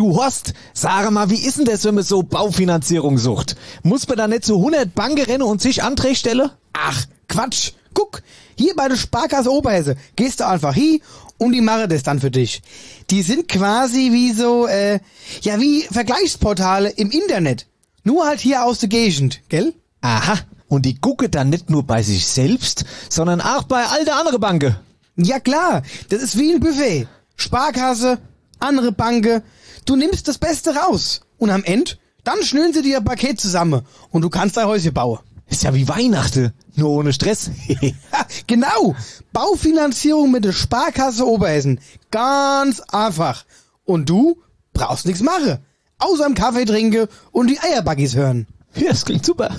Du Horst, sag mal, wie ist denn das, wenn man so Baufinanzierung sucht? Muss man da nicht zu 100 Banken rennen und sich Anträge stellen? Ach, Quatsch. Guck, hier bei der Sparkasse Oberhesse gehst du einfach hin und die machen das dann für dich. Die sind quasi wie so, wie Vergleichsportale im Internet. Nur halt hier aus der Gegend, gell? Aha, und die gucken dann nicht nur bei sich selbst, sondern auch bei all der anderen Banken. Ja klar, das ist wie ein Buffet. Sparkasse, andere Banken. Du nimmst das Beste raus. Und am Ende, dann schnüren sie dir ein Paket zusammen und du kannst dein Häuschen bauen. Ist ja wie Weihnachten, nur ohne Stress. Ja, genau. Baufinanzierung mit der Sparkasse Oberhessen. Ganz einfach. Und du brauchst nichts machen. Außer einen Kaffee trinken und die Eierbuggies hören. Ja, das klingt super.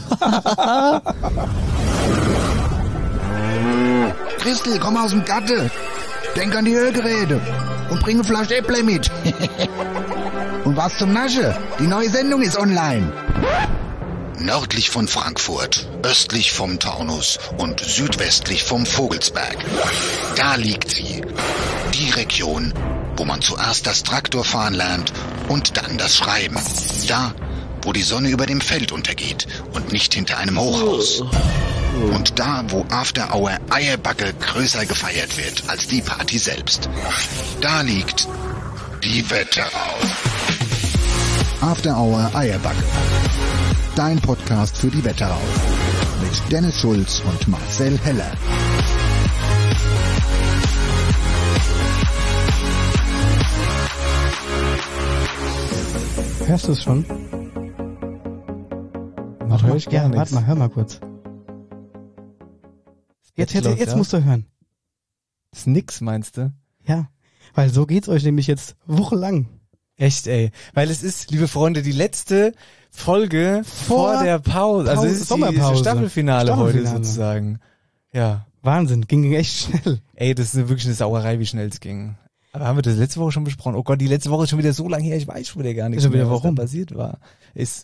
Christel, komm aus dem Gatte. Denk an die Ölgeräte. Und bring eine Flasche Äpple mit. Und was zum Nasche? Die neue Sendung ist online. Nördlich von Frankfurt, östlich vom Taunus und südwestlich vom Vogelsberg. Da liegt sie. Die Region, wo man zuerst das Traktorfahren lernt und dann das Schreiben. Da, wo die Sonne über dem Feld untergeht und nicht hinter einem Hochhaus. Und da, wo After Hour Eierbacke größer gefeiert wird als die Party selbst. Da liegt die Wetterau. After Hour Eierbacke. Dein Podcast für die Wetterau. Mit Dennis Schulz und Marcel Heller. Hörst du es schon? Noch höre ich gar nichts. Warte mal, hör mal kurz. Jetzt musst du hören. Ist nix, meinst du? Ja, weil so geht's euch nämlich jetzt wochenlang. Echt, ey. Weil es ist, liebe Freunde, die letzte Folge vor der Pause. Also es ist Sommerpause. die Staffelfinale heute sozusagen. Ja. Wahnsinn, ging echt schnell. Ey, das ist wirklich eine Sauerei, wie schnell es ging. Aber haben wir das letzte Woche schon besprochen? Oh Gott, die letzte Woche ist schon wieder so lange her, ich weiß schon wieder gar nicht mehr, was da passiert war. Es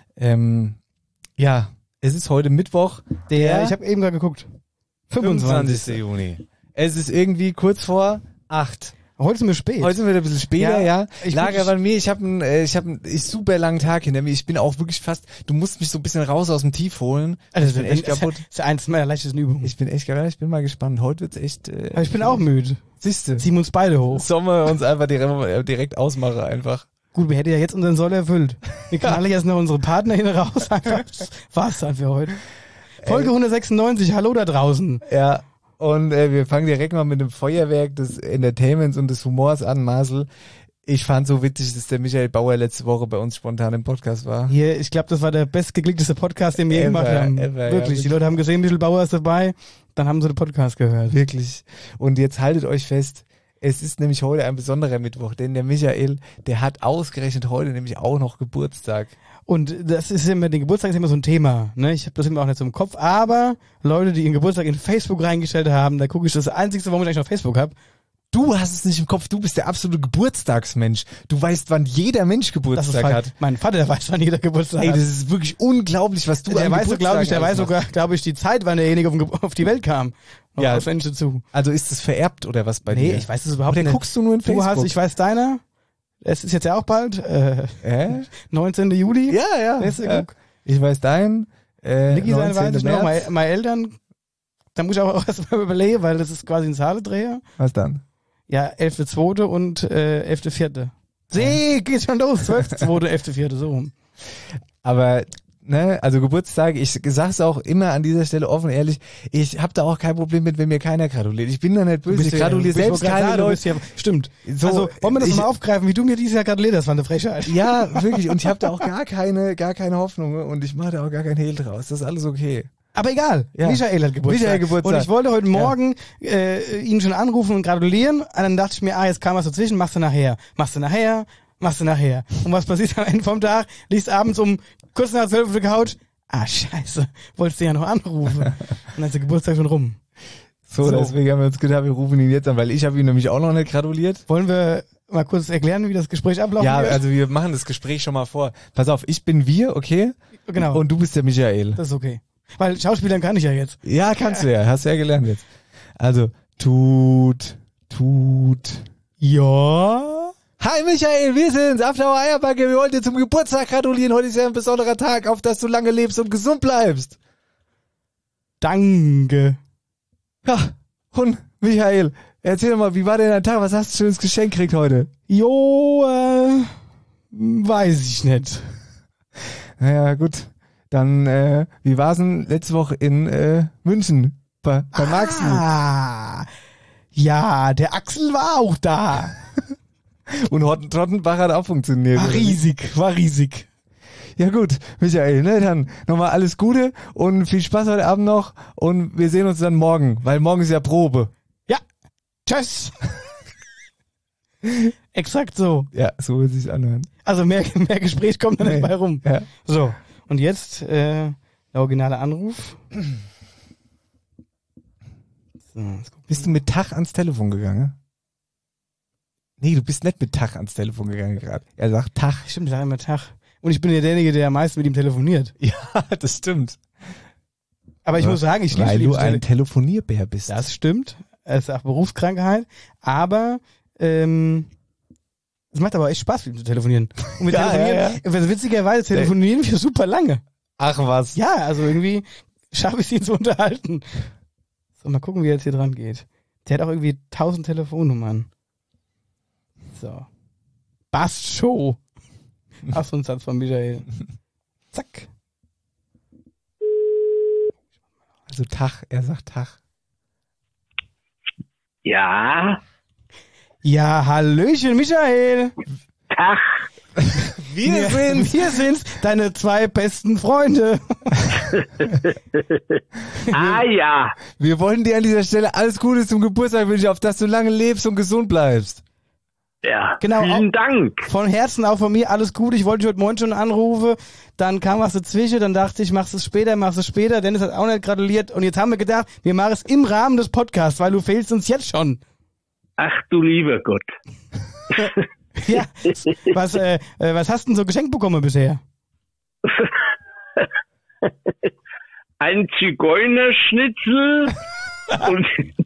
ist heute Mittwoch, Ja, ich habe eben gerade geguckt. 25. Juni. Es ist irgendwie kurz vor 8. Heute sind wir spät. Heute sind wir ein bisschen später, ja. Lager bei mir, ich habe einen super langen Tag hinter mir. Ich bin auch wirklich fast, du musst mich so ein bisschen raus aus dem Tief holen. Also ich bin echt kaputt. Das ist eins meiner leichtesten Übungen. Ich bin echt kaputt, ich bin mal gespannt. Heute wird's echt... Aber ich bin auch müde. Siehste. Ziehen uns beide hoch. Sollen wir uns einfach direkt ausmachen einfach. Gut, wir hätten ja jetzt unseren Soll erfüllt. Wir knallen jetzt noch unsere Partner hin raus. War's dann für heute. Folge 196, hallo da draußen. Ja. Und wir fangen direkt mal mit dem Feuerwerk des Entertainments und des Humors an, Marcel. Ich fand so witzig, dass der Michael Bauer letzte Woche bei uns spontan im Podcast war. Hier, ich glaube, das war der bestgeklickteste Podcast, den wir je gemacht haben. Wirklich, die Leute haben gesehen, Michael Bauer ist dabei, dann haben sie den Podcast gehört. Wirklich. Und jetzt haltet euch fest, es ist nämlich heute ein besonderer Mittwoch, denn der Michael, der hat ausgerechnet heute nämlich auch noch Geburtstag. Und das ist immer, den Geburtstag ist immer so ein Thema, ne? Ich habe das immer auch nicht so im Kopf, aber Leute, die ihren Geburtstag in Facebook reingestellt haben, da gucke ich das Einzige, warum ich eigentlich noch Facebook habe. Du hast es nicht im Kopf, du bist der absolute Geburtstagsmensch. Du weißt, wann jeder Mensch Geburtstag hat. Mein Vater, der weiß, wann jeder Geburtstag hat. Ey, das ist wirklich unglaublich, was du der weiß sogar, glaube ich, die Zeit, wann derjenige auf die Welt kam. Ja, dazu. Also ist das vererbt oder was bei dir? Nee, ich weiß es überhaupt nicht. Oder guckst du nur in Facebook? Ich weiß deiner. Es ist jetzt ja auch bald. 19. Juli. Ja. Ich weiß deinen. Niki sein weiß ich noch. Meine Eltern. Da muss ich auch erstmal überlegen, weil das ist quasi ein Zahlendreher. Was dann? Ja, 11.2. und 11.4. Geht schon los. 12.2., 11.4. so rum. Aber ne, also Geburtstag, ich sag's auch immer an dieser Stelle offen ehrlich, ich habe da auch kein Problem mit, wenn mir keiner gratuliert. Ich bin da nicht böse, ich gratuliere selbst keine Leute. Stimmt. So, also wollen wir das mal aufgreifen, wie du mir dieses Jahr gratuliert hast, war eine Frechheit. Ja, wirklich. Und ich habe da auch gar keine Hoffnung und ich mache da auch gar kein Hehl draus. Das ist alles okay. Aber egal, ja. Michael hat Geburtstag. Und ich wollte heute Morgen ihn schon anrufen und gratulieren. Und dann dachte ich mir, jetzt kam was dazwischen, machst du nachher. Und was passiert am Ende vom Tag? Liegst abends kurz nach 12 auf der Couch. Scheiße, wolltest du ja noch anrufen. Und dann ist der Geburtstag schon rum. So, deswegen haben wir uns gedacht, wir rufen ihn jetzt an, weil ich habe ihn nämlich auch noch nicht gratuliert. Wollen wir mal kurz erklären, wie das Gespräch ablaufen wird? Ja, also wir machen das Gespräch schon mal vor. Pass auf, ich bin wir, okay? Genau. Und du bist der Michael. Das ist okay. Weil Schauspielern kann ich ja jetzt. Ja, kannst du ja. Hast du ja gelernt jetzt. Also, tut. Ja. Hi Michael, wir sind's, After Hour Eierbacke. Wir wollen dir zum Geburtstag gratulieren. Heute ist ja ein besonderer Tag, auf dass du lange lebst und gesund bleibst. Danke. Ja, und Michael, erzähl doch mal, wie war denn dein Tag? Was hast du für ein Geschenk gekriegt heute? Jo, weiß ich nicht. Naja, gut. Dann, wie war's denn letzte Woche in München? Bei Axel? Ja, der Axel war auch da. Und Trottenbach hat auch funktioniert. War riesig. Ja gut, Michael, ne, dann nochmal alles Gute und viel Spaß heute Abend noch und wir sehen uns dann morgen, weil morgen ist ja Probe. Ja, tschüss. Exakt so. Ja, so wird es sich anhören. Also mehr Gespräch kommt da nicht bei rum. Ja. So, und jetzt der originale Anruf. So, bist du mit Tag ans Telefon gegangen? Nee, du bist nicht mit Tag ans Telefon gegangen gerade. Er sagt Tag. Stimmt, ich sage immer Tag. Und ich bin ja derjenige, der am meisten mit ihm telefoniert. Ja, das stimmt. Aber ich muss sagen, ich liebe weil du ein Telefonierbär bist. Das stimmt. Es ist auch Berufskrankheit. Aber es macht aber echt Spaß, mit ihm zu telefonieren. Und mit telefonieren, witzigerweise telefonieren wir super lange. Ach was. Ja, also irgendwie schaffe ich es ihn zu unterhalten. So, mal gucken, wie er jetzt hier dran geht. Der hat auch irgendwie 1000 Telefonnummern. So. Bast Show. Ach, so ein Satz von Michael. Zack. Also Tag, er sagt Tag. Ja. Ja, Hallöchen, Michael. Tag. Wir sind's, deine 2 besten Freunde. Ja. Wir wollen dir an dieser Stelle alles Gute zum Geburtstag wünschen, auf dass du lange lebst und gesund bleibst. Ja, genau, vielen Dank. Von Herzen auch von mir alles gut. Ich wollte dich heute Morgen schon anrufen, dann kam was dazwischen, dann dachte ich, machst du es später. Dennis hat auch nicht gratuliert und jetzt haben wir gedacht, wir machen es im Rahmen des Podcasts, weil du fehlst uns jetzt schon. Ach du lieber Gott. Ja, was hast du denn so geschenkt bekommen bisher? Ein Zigeunerschnitzel und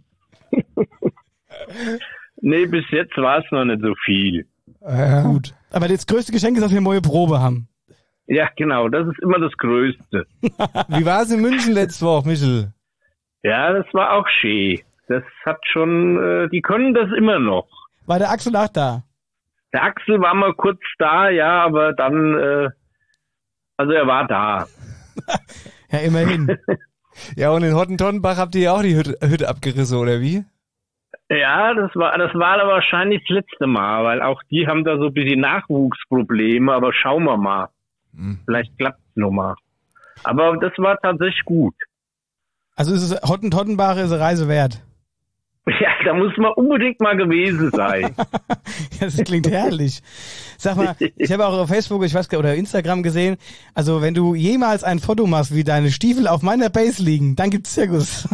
nee, bis jetzt war es noch nicht so viel. Gut. Aber das größte Geschenk ist, dass wir eine neue Probe haben. Ja, genau, das ist immer das Größte. Wie war es in München letzte Woche, Michel? Ja, das war auch schön. Das hat schon, die können das immer noch. War der Axel auch da? Der Axel war mal kurz da, ja, aber dann, also er war da. Ja, immerhin. Ja, und in Hottentonnenbach habt ihr ja auch die Hütte abgerissen, oder wie? Ja, das war dann wahrscheinlich das letzte Mal, weil auch die haben da so ein bisschen Nachwuchsprobleme, aber schauen wir mal. Vielleicht klappt es nochmal. Aber das war tatsächlich gut. Also ist es Hottentonnenbach ist eine Reise wert. Ja, da muss man unbedingt mal gewesen sein. Das klingt herrlich. Sag mal, ich habe auch auf Facebook, ich weiß gar nicht, oder Instagram gesehen, also wenn du jemals ein Foto machst, wie deine Stiefel auf meiner Base liegen, dann gibt's Zirkus.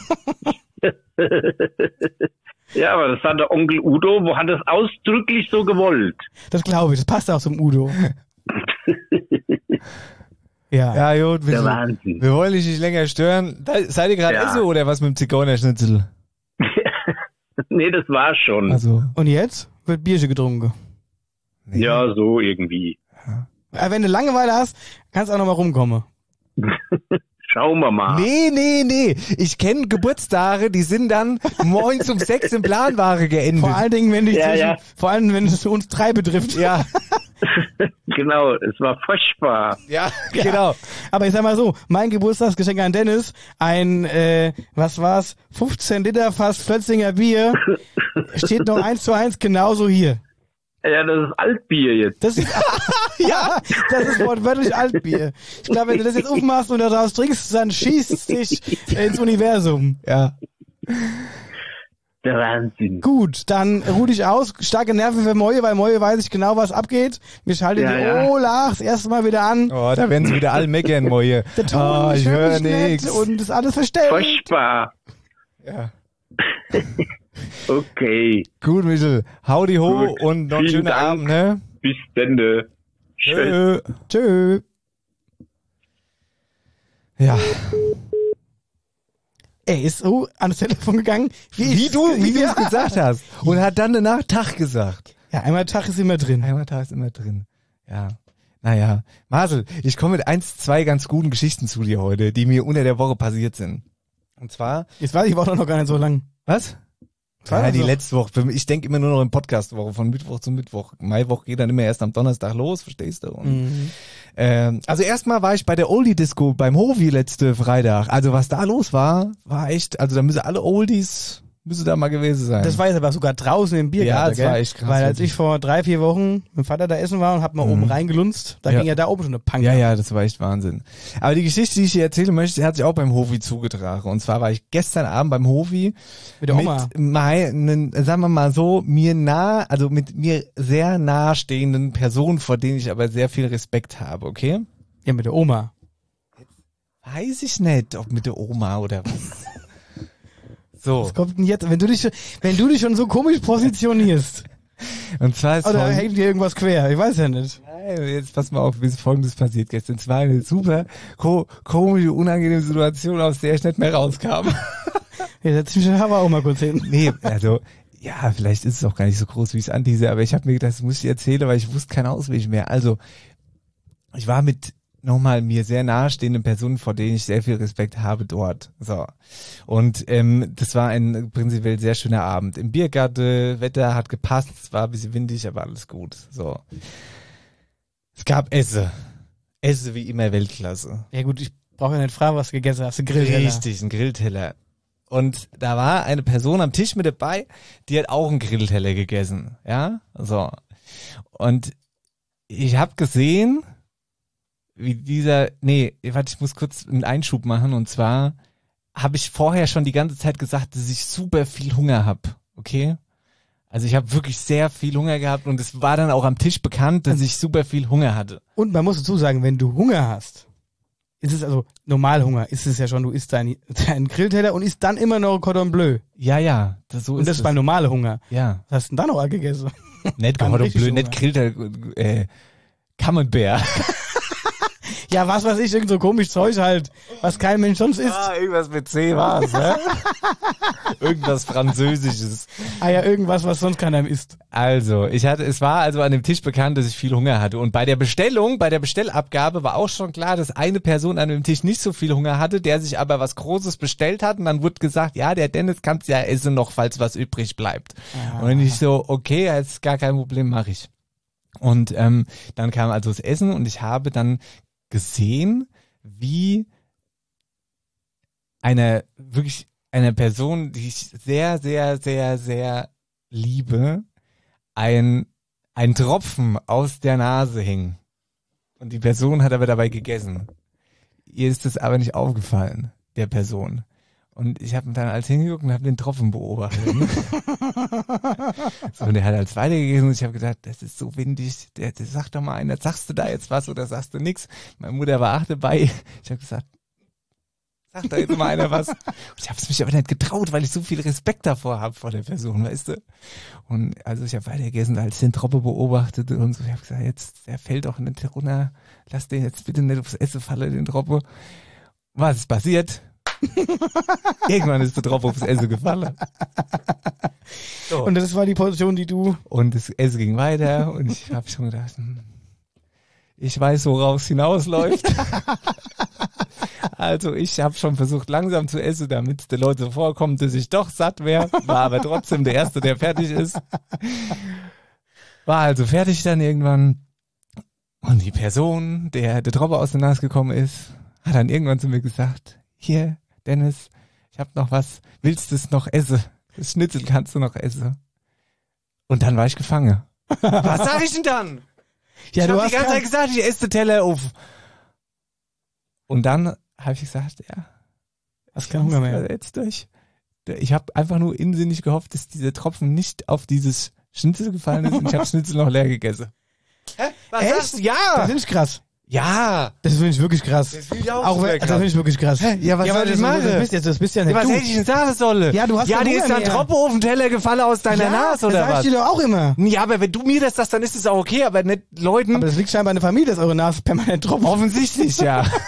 Ja, aber das hat der Onkel Udo, hat das ausdrücklich so gewollt. Das glaube ich, das passt auch zum Udo. Ja. Ja, gut, der Wahnsinn. Wir wollen dich nicht länger stören. Seid ihr gerade essen oder was mit dem Zigeunerschnitzel? Nee, das war schon. Also. Und jetzt wird Bierchen getrunken. Nee. Ja, so irgendwie. Ja. Wenn du Langeweile hast, kannst du auch noch mal rumkommen. Schauen wir mal. Nee. Ich kenne Geburtstage, die sind dann morgens um 6 in Planware geendet. Vor allen Dingen, vor allem, wenn es uns 3 betrifft. Ja. Genau, es war furchtbar. Ja, genau. Aber ich sag mal so, mein Geburtstagsgeschenk an Dennis, ein, 15 Liter fast Flötzinger Bier, steht noch 1:1 genauso hier. Ja, das ist Altbier jetzt. Das ist, ja, das ist wortwörtlich Altbier. Ich glaube, wenn du das jetzt aufmachst und daraus trinkst, dann schießt es dich ins Universum. Ja. Der Wahnsinn. Gut, dann ruh dich aus. Starke Nerven für Moje, weil Moje weiß ich genau, was abgeht. Wir schalten die Olach das erste Mal wieder an. Oh, da werden sie wieder alle meckern, Moje. Der Ton, ich höre nichts. Und ist alles verstellt. Furchtbar. Ja. Okay. Gut, Michel. Howdy ho und noch einen schönen Abend, ne? Bis dann. Tschö. Tschö. Ja. Er ist so ans Telefon gegangen, wie du es gesagt hast. Und hat dann danach Tag gesagt. Ja, einmal Tag ist immer drin. Einmal Tag ist immer drin. Ja. Naja. Marcel, ich komme mit 2 ganz guten Geschichten zu dir heute, die mir unter der Woche passiert sind. Und zwar... Jetzt weiß ich auch noch gar nicht so lang. Was? Ja, die letzte Woche. Ich denke immer nur noch in Podcast-Woche, von Mittwoch zu Mittwoch. Maiwoche geht dann immer erst am Donnerstag los, verstehst du? Und, also erstmal war ich bei der Oldie-Disco beim Hovi letzte Freitag. Also was da los war echt, also da müssen alle Oldies... Müsste da mal gewesen sein. Das war jetzt aber sogar draußen im Biergarten, ja, das war echt krass. Weil als ich vor 3-4 Wochen mit dem Vater da essen war und hab mal oben reingelunzt, da ging ja da oben schon eine Punk. Ja, das war echt Wahnsinn. Aber die Geschichte, die ich dir erzählen möchte, hat sich auch beim Hovi zugetragen. Und zwar war ich gestern Abend beim Hovi mit der Oma. Sagen wir mal so, mit mir sehr nahestehenden Personen, vor denen ich aber sehr viel Respekt habe, okay? Ja, mit der Oma. Weiß ich nicht, ob mit der Oma oder was. So. Was kommt denn jetzt? Wenn du dich schon so komisch positionierst. Und zwar ist oder hängt dir irgendwas quer? Ich weiß ja nicht. Nein, jetzt pass mal auf, wie Folgendes passiert gestern. Es war eine super komische, unangenehme Situation, aus der ich nicht mehr rauskam. Ja, setz mich aber auch mal kurz hin. Nee, also, ja, vielleicht ist es auch gar nicht so groß, wie ich es antease, aber ich habe mir gedacht, das muss ich erzählen, weil ich wusste keinen Ausweg mehr. Also, ich war mit nochmal mir sehr nahestehende Personen, vor denen ich sehr viel Respekt habe dort. So. Und das war ein prinzipiell sehr schöner Abend. Im Biergarten, Wetter hat gepasst, es war ein bisschen windig, aber alles gut. So. Es gab Esse wie immer Weltklasse. Ja gut, ich brauche ja nicht fragen, was du gegessen hast. Ein Grillteller. Richtig, ein Grillteller. Und da war eine Person am Tisch mit dabei, die hat auch einen Grillteller gegessen. Ja, so. Und ich habe gesehen, wie ich muss kurz einen Einschub machen, und zwar habe ich vorher schon die ganze Zeit gesagt, dass ich super viel Hunger habe, okay? Also ich habe wirklich sehr viel Hunger gehabt und es war dann auch am Tisch bekannt, dass ich super viel Hunger hatte. Und man muss dazu sagen, wenn du Hunger hast, ist es also Normalhunger, ist es ja schon, du isst deinen Grillteller und isst dann immer noch Cordon Bleu. Ja, so ist es. Und das ist bei normalem Hunger. Ja. Was hast du denn da noch gegessen? Nicht Cordon Bleu, nicht Grillteller, Camembert. Ja, was weiß ich, irgend so komisch Zeug halt, was kein Mensch sonst isst. Ah, irgendwas mit C war es, ne? Irgendwas Französisches. Ah ja, irgendwas, was sonst keiner isst. Also, es war also an dem Tisch bekannt, dass ich viel Hunger hatte. Und bei der Bestellabgabe war auch schon klar, dass eine Person an dem Tisch nicht so viel Hunger hatte, der sich aber was Großes bestellt hat. Und dann wurde gesagt, ja, der Dennis kann's ja essen noch, falls was übrig bleibt. Ah. Und ich so, okay, das ist gar kein Problem, mache ich. Und dann kam also das Essen und ich habe dann gesehen, wie einer Person, die ich sehr, sehr, sehr, sehr liebe, ein Tropfen aus der Nase hing. Und die Person hat aber dabei gegessen. Ihr ist es aber nicht aufgefallen, der Person. Und ich habe dann als hingeguckt und habe den Tropfen beobachtet. So, und der hat als weitergegessen und ich habe gedacht, das ist so windig, der sagt doch mal einer, sagst du da jetzt was oder sagst du nix? Meine Mutter war auch dabei. Ich habe gesagt, sag da jetzt mal einer was. Und ich habe es mich aber nicht getraut, weil ich so viel Respekt davor habe vor der Person, weißt du? Und also ich habe weitergegessen, als ich den Tropfen beobachtet und so, ich habe gesagt, jetzt, der fällt doch nicht runter, lass den jetzt bitte nicht aufs Essen fallen, den Tropfen. Was ist passiert? Irgendwann ist der Tropfen aufs Essen gefallen. So. Und das war die Position, die du... Und das Essen ging weiter und ich habe schon gedacht, ich weiß, woraus hinausläuft. Also ich habe schon versucht, langsam zu essen, damit es den Leuten so vorkommt, dass ich doch satt wäre. War aber trotzdem der Erste, der fertig ist. War also fertig dann irgendwann. Und die Person, der Tropfen aus der Nase gekommen ist, hat dann irgendwann zu mir gesagt, hier, Dennis, ich hab noch was, willst du es noch essen? Das Schnitzel kannst du noch essen. Und dann war ich gefangen. Was sag ich denn dann? Ja, ich hab die ganze Zeit gesagt, ich esse den Teller auf. Und dann habe ich gesagt, ja, hast keinen Hunger mehr. Jetzt durch. Ich habe einfach nur insinnig gehofft, dass dieser Tropfen nicht auf dieses Schnitzel gefallen ist und ich habe Schnitzel noch leer gegessen. Hä? Was sagst du? Ja! Das finde ich krass. Ja! Das finde ich wirklich krass. Das finde ich auch krass. Das finde ich wirklich krass. Hä? Ja, was soll ich machen? Das bist ja nicht was hätte ich denn sagen sollen? Ja, du hast ja, die ist dann Tropfen auf den Teller gefallen aus deiner Nase, oder was? Das sagst du doch auch immer. Ja, aber wenn du mir das sagst, dann ist es auch okay, aber nicht Leuten... Aber das liegt scheinbar in der Familie, dass eure Nase permanent tropft. Offensichtlich, ja.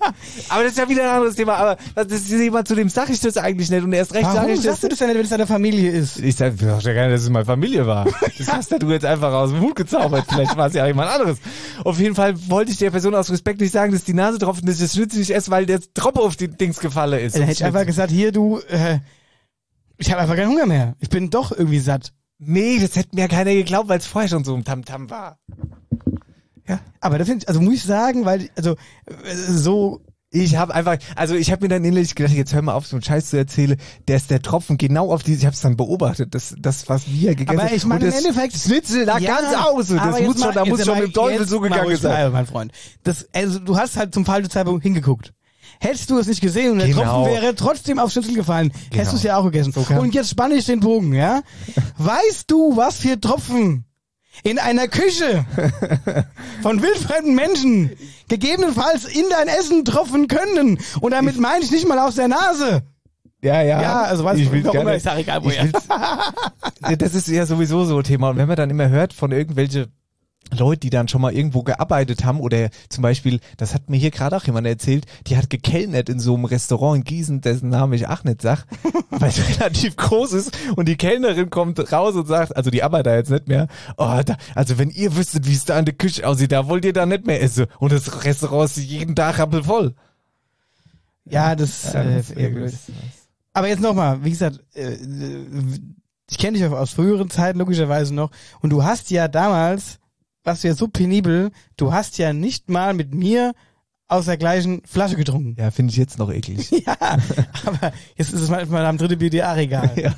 Aber das ist ja wieder ein anderes Thema. Aber das ist jemand, zu dem sage ich das eigentlich nicht. Und erst recht sage Warum ich sagst du das denn nicht, wenn es deine Familie ist? Ich sag ja gerne, dass es meine Familie war. Das hast ja du jetzt einfach aus dem Hut gezaubert. Vielleicht war es ja jemand anderes. Auf jeden Fall wollte ich der Person aus Respekt nicht sagen, dass die Nase tropft und dass ich das Schnitzel nicht esse, weil der Tropfen auf die Dings gefallen ist. Dann hätte ich einfach gesagt, hier du, ich habe einfach keinen Hunger mehr. Ich bin doch irgendwie satt. Nee, das hätte mir ja keiner geglaubt, weil es vorher schon so ein Tamtam war. Ja. Aber das finde ich, also muss ich sagen, weil, also, so. Ich habe mir dann innerlich gedacht, jetzt hör mal auf, so einen Scheiß zu erzählen, der Tropfen genau auf ich habe es dann beobachtet, das was wir gegessen haben. Aber ich meine, im Endeffekt. Schnitzel lag ganz aus. Da muss schon im Teufel so gegangen sein. Mein Freund. Also, du hast halt zum falschen Zeitpunkt hingeguckt. Hättest du es nicht gesehen und der Tropfen wäre trotzdem aufs Schnitzel gefallen, hättest du es ja auch gegessen. So und jetzt spanne ich den Bogen, ja? Weißt du, was für Tropfen in einer Küche von wildfremden Menschen gegebenenfalls in dein Essen tropfen können? Und damit meine ich nicht mal aus der Nase. Ja. Ja, also weißt du, warum ist ja egal, woher. Das ist ja sowieso so ein Thema. Und wenn man dann immer hört von irgendwelche Leute, die dann schon mal irgendwo gearbeitet haben oder zum Beispiel, das hat mir hier gerade auch jemand erzählt, die hat gekellnert in so einem Restaurant in Gießen, dessen Namen ich auch nicht sag, weil es relativ groß ist und die Kellnerin kommt raus und sagt, also die arbeitet jetzt nicht mehr, also wenn ihr wüsstet, wie es da in der Küche aussieht, da wollt ihr da nicht mehr essen und das Restaurant ist jeden Tag rappelvoll. Ja, das ist eher blöd. Aber jetzt nochmal, wie gesagt, ich kenne dich aus früheren Zeiten logischerweise noch und du hast ja damals, warst du ja so penibel, du hast ja nicht mal mit mir aus der gleichen Flasche getrunken. Ja, finde ich jetzt noch eklig. Ja, aber jetzt ist es manchmal am dritten BDA-Regal. Ja.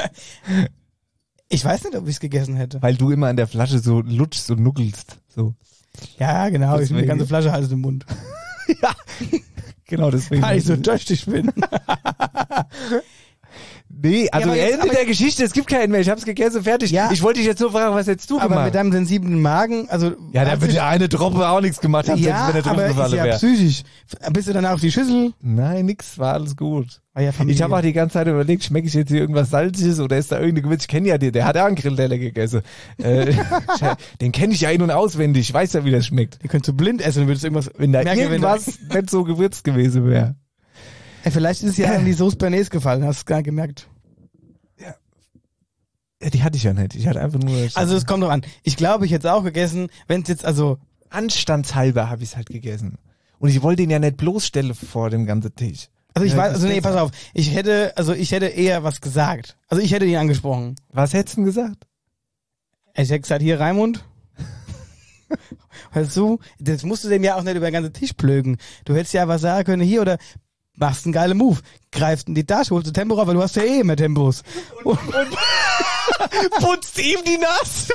Ich weiß nicht, ob ich es gegessen hätte. Weil du immer an der Flasche so lutschst und nuckelst. So. Ja, genau, ich nehme die ganze Flasche halt im Mund. Ja, genau deswegen. Weil ich so durstig bin. Nee, also Ende der Geschichte, es gibt keinen mehr, ich hab's gegessen, fertig. Ja. Ich wollte dich jetzt nur fragen, was hättest du gemacht? Aber mit deinem sensiblen Magen, also... Ja, da wird ja eine Droppe auch nichts gemacht haben, ja, selbst wenn der Drüsenfalle wäre. Ja, psychisch. Bist du dann auf die Schüssel? Nein, nix, war alles gut. Ja, ich habe auch die ganze Zeit überlegt, schmecke ich jetzt hier irgendwas Salziges oder ist da irgendein Gewürz? Ich kenne ja den, der hat ja einen Grillteller gegessen. Den kenne ich ja in- und auswendig, ich weiß ja, wie das schmeckt. Den könntest du blind essen, würdest du irgendwas... Wenn da irgendwas nicht so gewürzt gewesen wäre. Ja, vielleicht ist es ja an die Sauce Bernays gefallen, hast du gar nicht gemerkt. Ja, die hatte ich ja nicht. Ich hatte einfach nur... Also es kommt doch an. Ich glaube, ich hätte es auch gegessen, wenn es jetzt also... Anstandshalber habe ich es halt gegessen. Und ich wollte ihn ja nicht bloßstellen vor dem ganzen Tisch. Also ich weiß, also nee, pass auf. Ich hätte eher was gesagt. Also ich hätte ihn angesprochen. Was hättest du denn gesagt? Ich hätte gesagt, hier Raimund. Hörst du? Das musst du dem ja auch nicht über den ganzen Tisch plögen. Du hättest ja was sagen können, hier oder... Machst einen geilen Move. Greifst in die Tasche, holst du Tempo rauf, weil du hast ja eh immer Tempos. Und putzt ihm die Nase.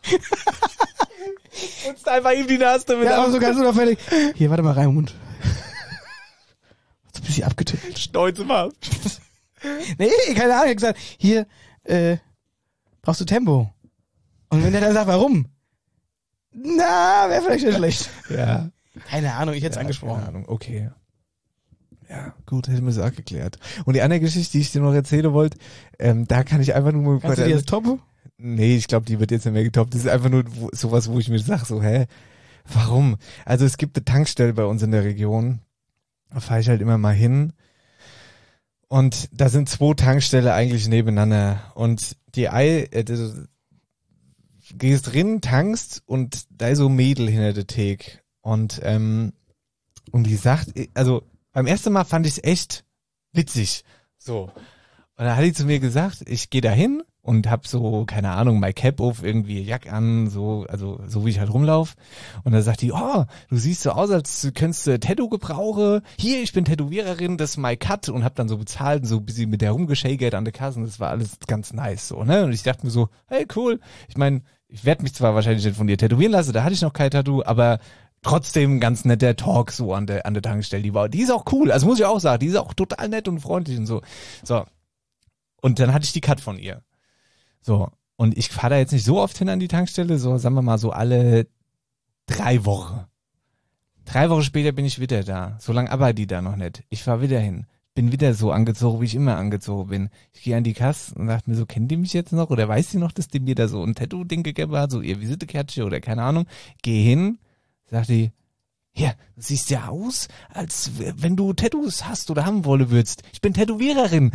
Putzt einfach ihm die Nase damit. Ja, aber so ganz unauffällig. Hier, warte mal, Raimund. Hast du ein bisschen abgetippt. Stolze mal. Nee, keine Ahnung. Ich hab gesagt, hier, brauchst du Tempo. Und wenn der dann sagt, warum? Na, wäre vielleicht nicht schlecht. Ja. Keine Ahnung, ich hätte es angesprochen. Keine Ahnung, okay. Ja, gut, hätten wir es auch geklärt. Und die andere Geschichte, die ich dir noch erzählen wollte, da kann ich einfach nur... Kannst du die jetzt toppen? Nee, ich glaube, die wird jetzt nicht mehr getoppt. Das ist einfach nur sowas, wo ich mir sage, so, warum? Also es gibt eine Tankstelle bei uns in der Region, da fahre ich halt immer mal hin und da sind 2 Tankstellen eigentlich nebeneinander und du gehst drin, tankst und da ist so ein Mädel hinter der Theke und die sagt, also beim ersten Mal fand ich es echt witzig. So. Und dann hat die zu mir gesagt, ich gehe da hin und hab so, keine Ahnung, my Cap auf, irgendwie Jack an, so, also so wie ich halt rumlauf. Und dann sagt die, oh, du siehst so aus, als könntest du Tattoo gebrauchen. Hier, ich bin Tätowiererin, das ist my Cut. Und hab dann so bezahlt und so ein bisschen mit der rumgeschägert an der Kasse. Und das war alles ganz nice, so, ne? Und ich dachte mir so, hey, cool. Ich meine, ich werde mich zwar wahrscheinlich nicht von dir tätowieren lassen, da hatte ich noch kein Tattoo, aber trotzdem ganz netter Talk so an der Tankstelle. Die ist auch cool, also muss ich auch sagen, die ist auch total nett und freundlich und so. So. Und dann hatte ich die Cut von ihr. So. Und ich fahre da jetzt nicht so oft hin an die Tankstelle, so sagen wir mal so alle 3 Wochen. 3 Wochen später bin ich wieder da. So lange arbeitet die da noch nicht. Ich fahre wieder hin. Bin wieder so angezogen, wie ich immer angezogen bin. Ich gehe an die Kasse und dachte mir so, kennt die mich jetzt noch? Oder weiß die noch, dass die mir da so ein Tattoo-Ding gegeben hat? So ihr Visitekärtchen oder keine Ahnung. Geh hin, sagt die, Ja, du siehst ja aus, als wenn du Tattoos hast oder haben wollen würdest. Ich bin Tätowiererin.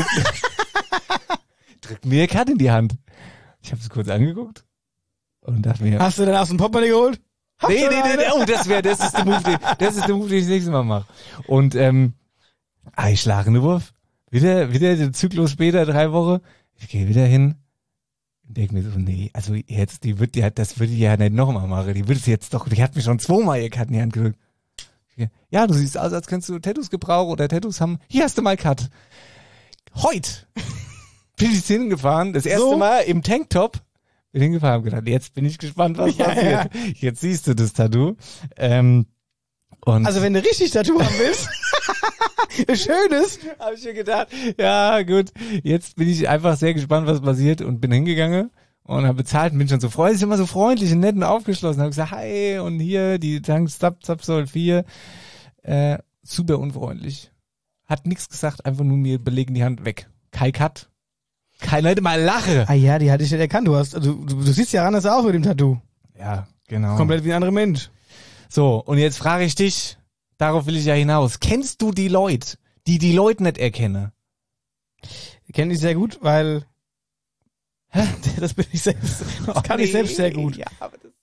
Drück mir eine Karte in die Hand. Ich habe es kurz angeguckt und dachte mir... Hast du dann aus dem Portemonnaie geholt? Nee. Oh, das ist der Move, den ich das nächste Mal mache. Und ich schlage einen Wurf. Wieder der Zyklus später, 3 Wochen. Ich gehe wieder hin. Und denke mir so, nee, also jetzt, das würde die ja nicht nochmal machen. Die hat mir schon 2-mal ihr Cut in die Hand gedrückt. Ja, du siehst aus, als könntest du Tattoos gebrauchen oder Tattoos haben. Hier hast du mal Cut. Heute bin ich hingefahren, das erste Mal im Tanktop. Bin hingefahren, habe gedacht, jetzt bin ich gespannt, was passiert. Ja. Jetzt siehst du das Tattoo. Und also wenn du richtig Tattoo haben willst, schönes, habe ich mir gedacht, ja gut, jetzt bin ich einfach sehr gespannt, was passiert und bin hingegangen und habe bezahlt und bin schon so freundlich, immer so freundlich und nett und aufgeschlossen. Habe gesagt, hi und hier die Tank Zapsol 4, super unfreundlich. Hat nichts gesagt, einfach nur mir belegen die Hand weg. Kein Cut. Keiner hätte mal lache. Ah ja, die hatte ich nicht erkannt. Du siehst ja anders aus mit dem Tattoo. Ja, genau. Komplett wie ein anderer Mensch. So, und jetzt frage ich dich, darauf will ich ja hinaus. Kennst du die Leute, die Leute nicht erkennen? Kenne ich sehr gut, weil das bin ich selbst. Das kann ich selbst sehr gut. Ja, aber das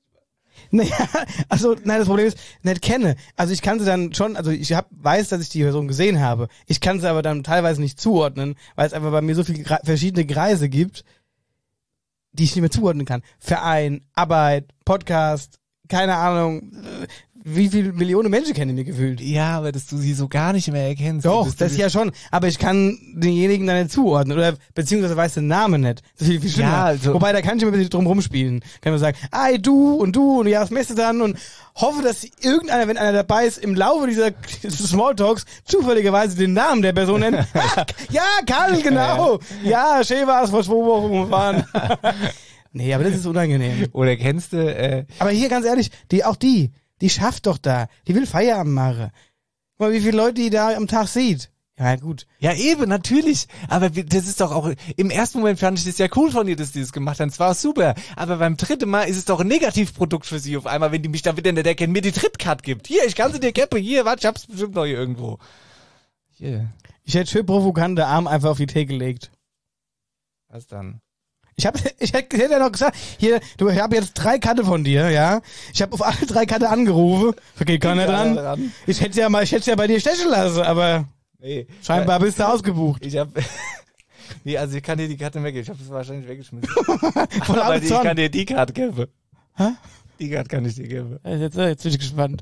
das Problem ist, nicht kenne. Also ich kann sie dann schon, also ich weiß, dass ich die Person gesehen habe. Ich kann sie aber dann teilweise nicht zuordnen, weil es einfach bei mir so viele verschiedene Kreise gibt, die ich nicht mehr zuordnen kann. Verein, Arbeit, Podcast, keine Ahnung, wie viele Millionen Menschen kennen mir gefühlt. Ja, aber dass du sie so gar nicht mehr erkennst. Doch, das ja schon. Aber ich kann denjenigen dann nicht zuordnen. Oder beziehungsweise weiß den Namen nicht. Das ist viel schlimmer. Ja, also, wobei, da kann ich immer ein bisschen drum rumspielen. Kann man sagen, du und ja, was machst du dann? Und hoffe, dass irgendeiner, wenn einer dabei ist, im Laufe dieser Smalltalks zufälligerweise den Namen der Person nennt. Ja, Karl, genau. Ja, schön war es vor 2 Wochen waren. Nee, aber das ist unangenehm. Oder kennst du... Aber hier, ganz ehrlich, die schafft doch da. Die will Feierabend machen. Guck mal, wie viele Leute die da am Tag sieht. Ja, gut. Ja, eben, natürlich. Aber das ist doch auch, im ersten Moment fand ich das ja cool von ihr, dass die das gemacht haben. Es war super. Aber beim 3. Mal ist es doch ein Negativprodukt für sie auf einmal, wenn die mich da wieder nicht erkennen, mir die Trittcard gibt. Hier, ich kann sie dir Käppe. Hier, warte, ich hab's bestimmt noch hier irgendwo. Hier. Ich hätte schön provokant den Arm einfach auf die Theke gelegt. Was dann? Ich hätte ja noch gesagt, hier, ich habe jetzt 3 Karte von dir, ja. Ich habe auf alle 3 Karte angerufen. Geht keiner dran. Ich hätte ja bei dir stechen lassen, aber nee, scheinbar bist du ausgebucht. Also ich kann dir die Karte weggeben. Ich habe es wahrscheinlich weggeschmissen. Aber ich kann dir die Karte geben. Hä? Die Karte kann ich dir geben. Jetzt bin ich gespannt.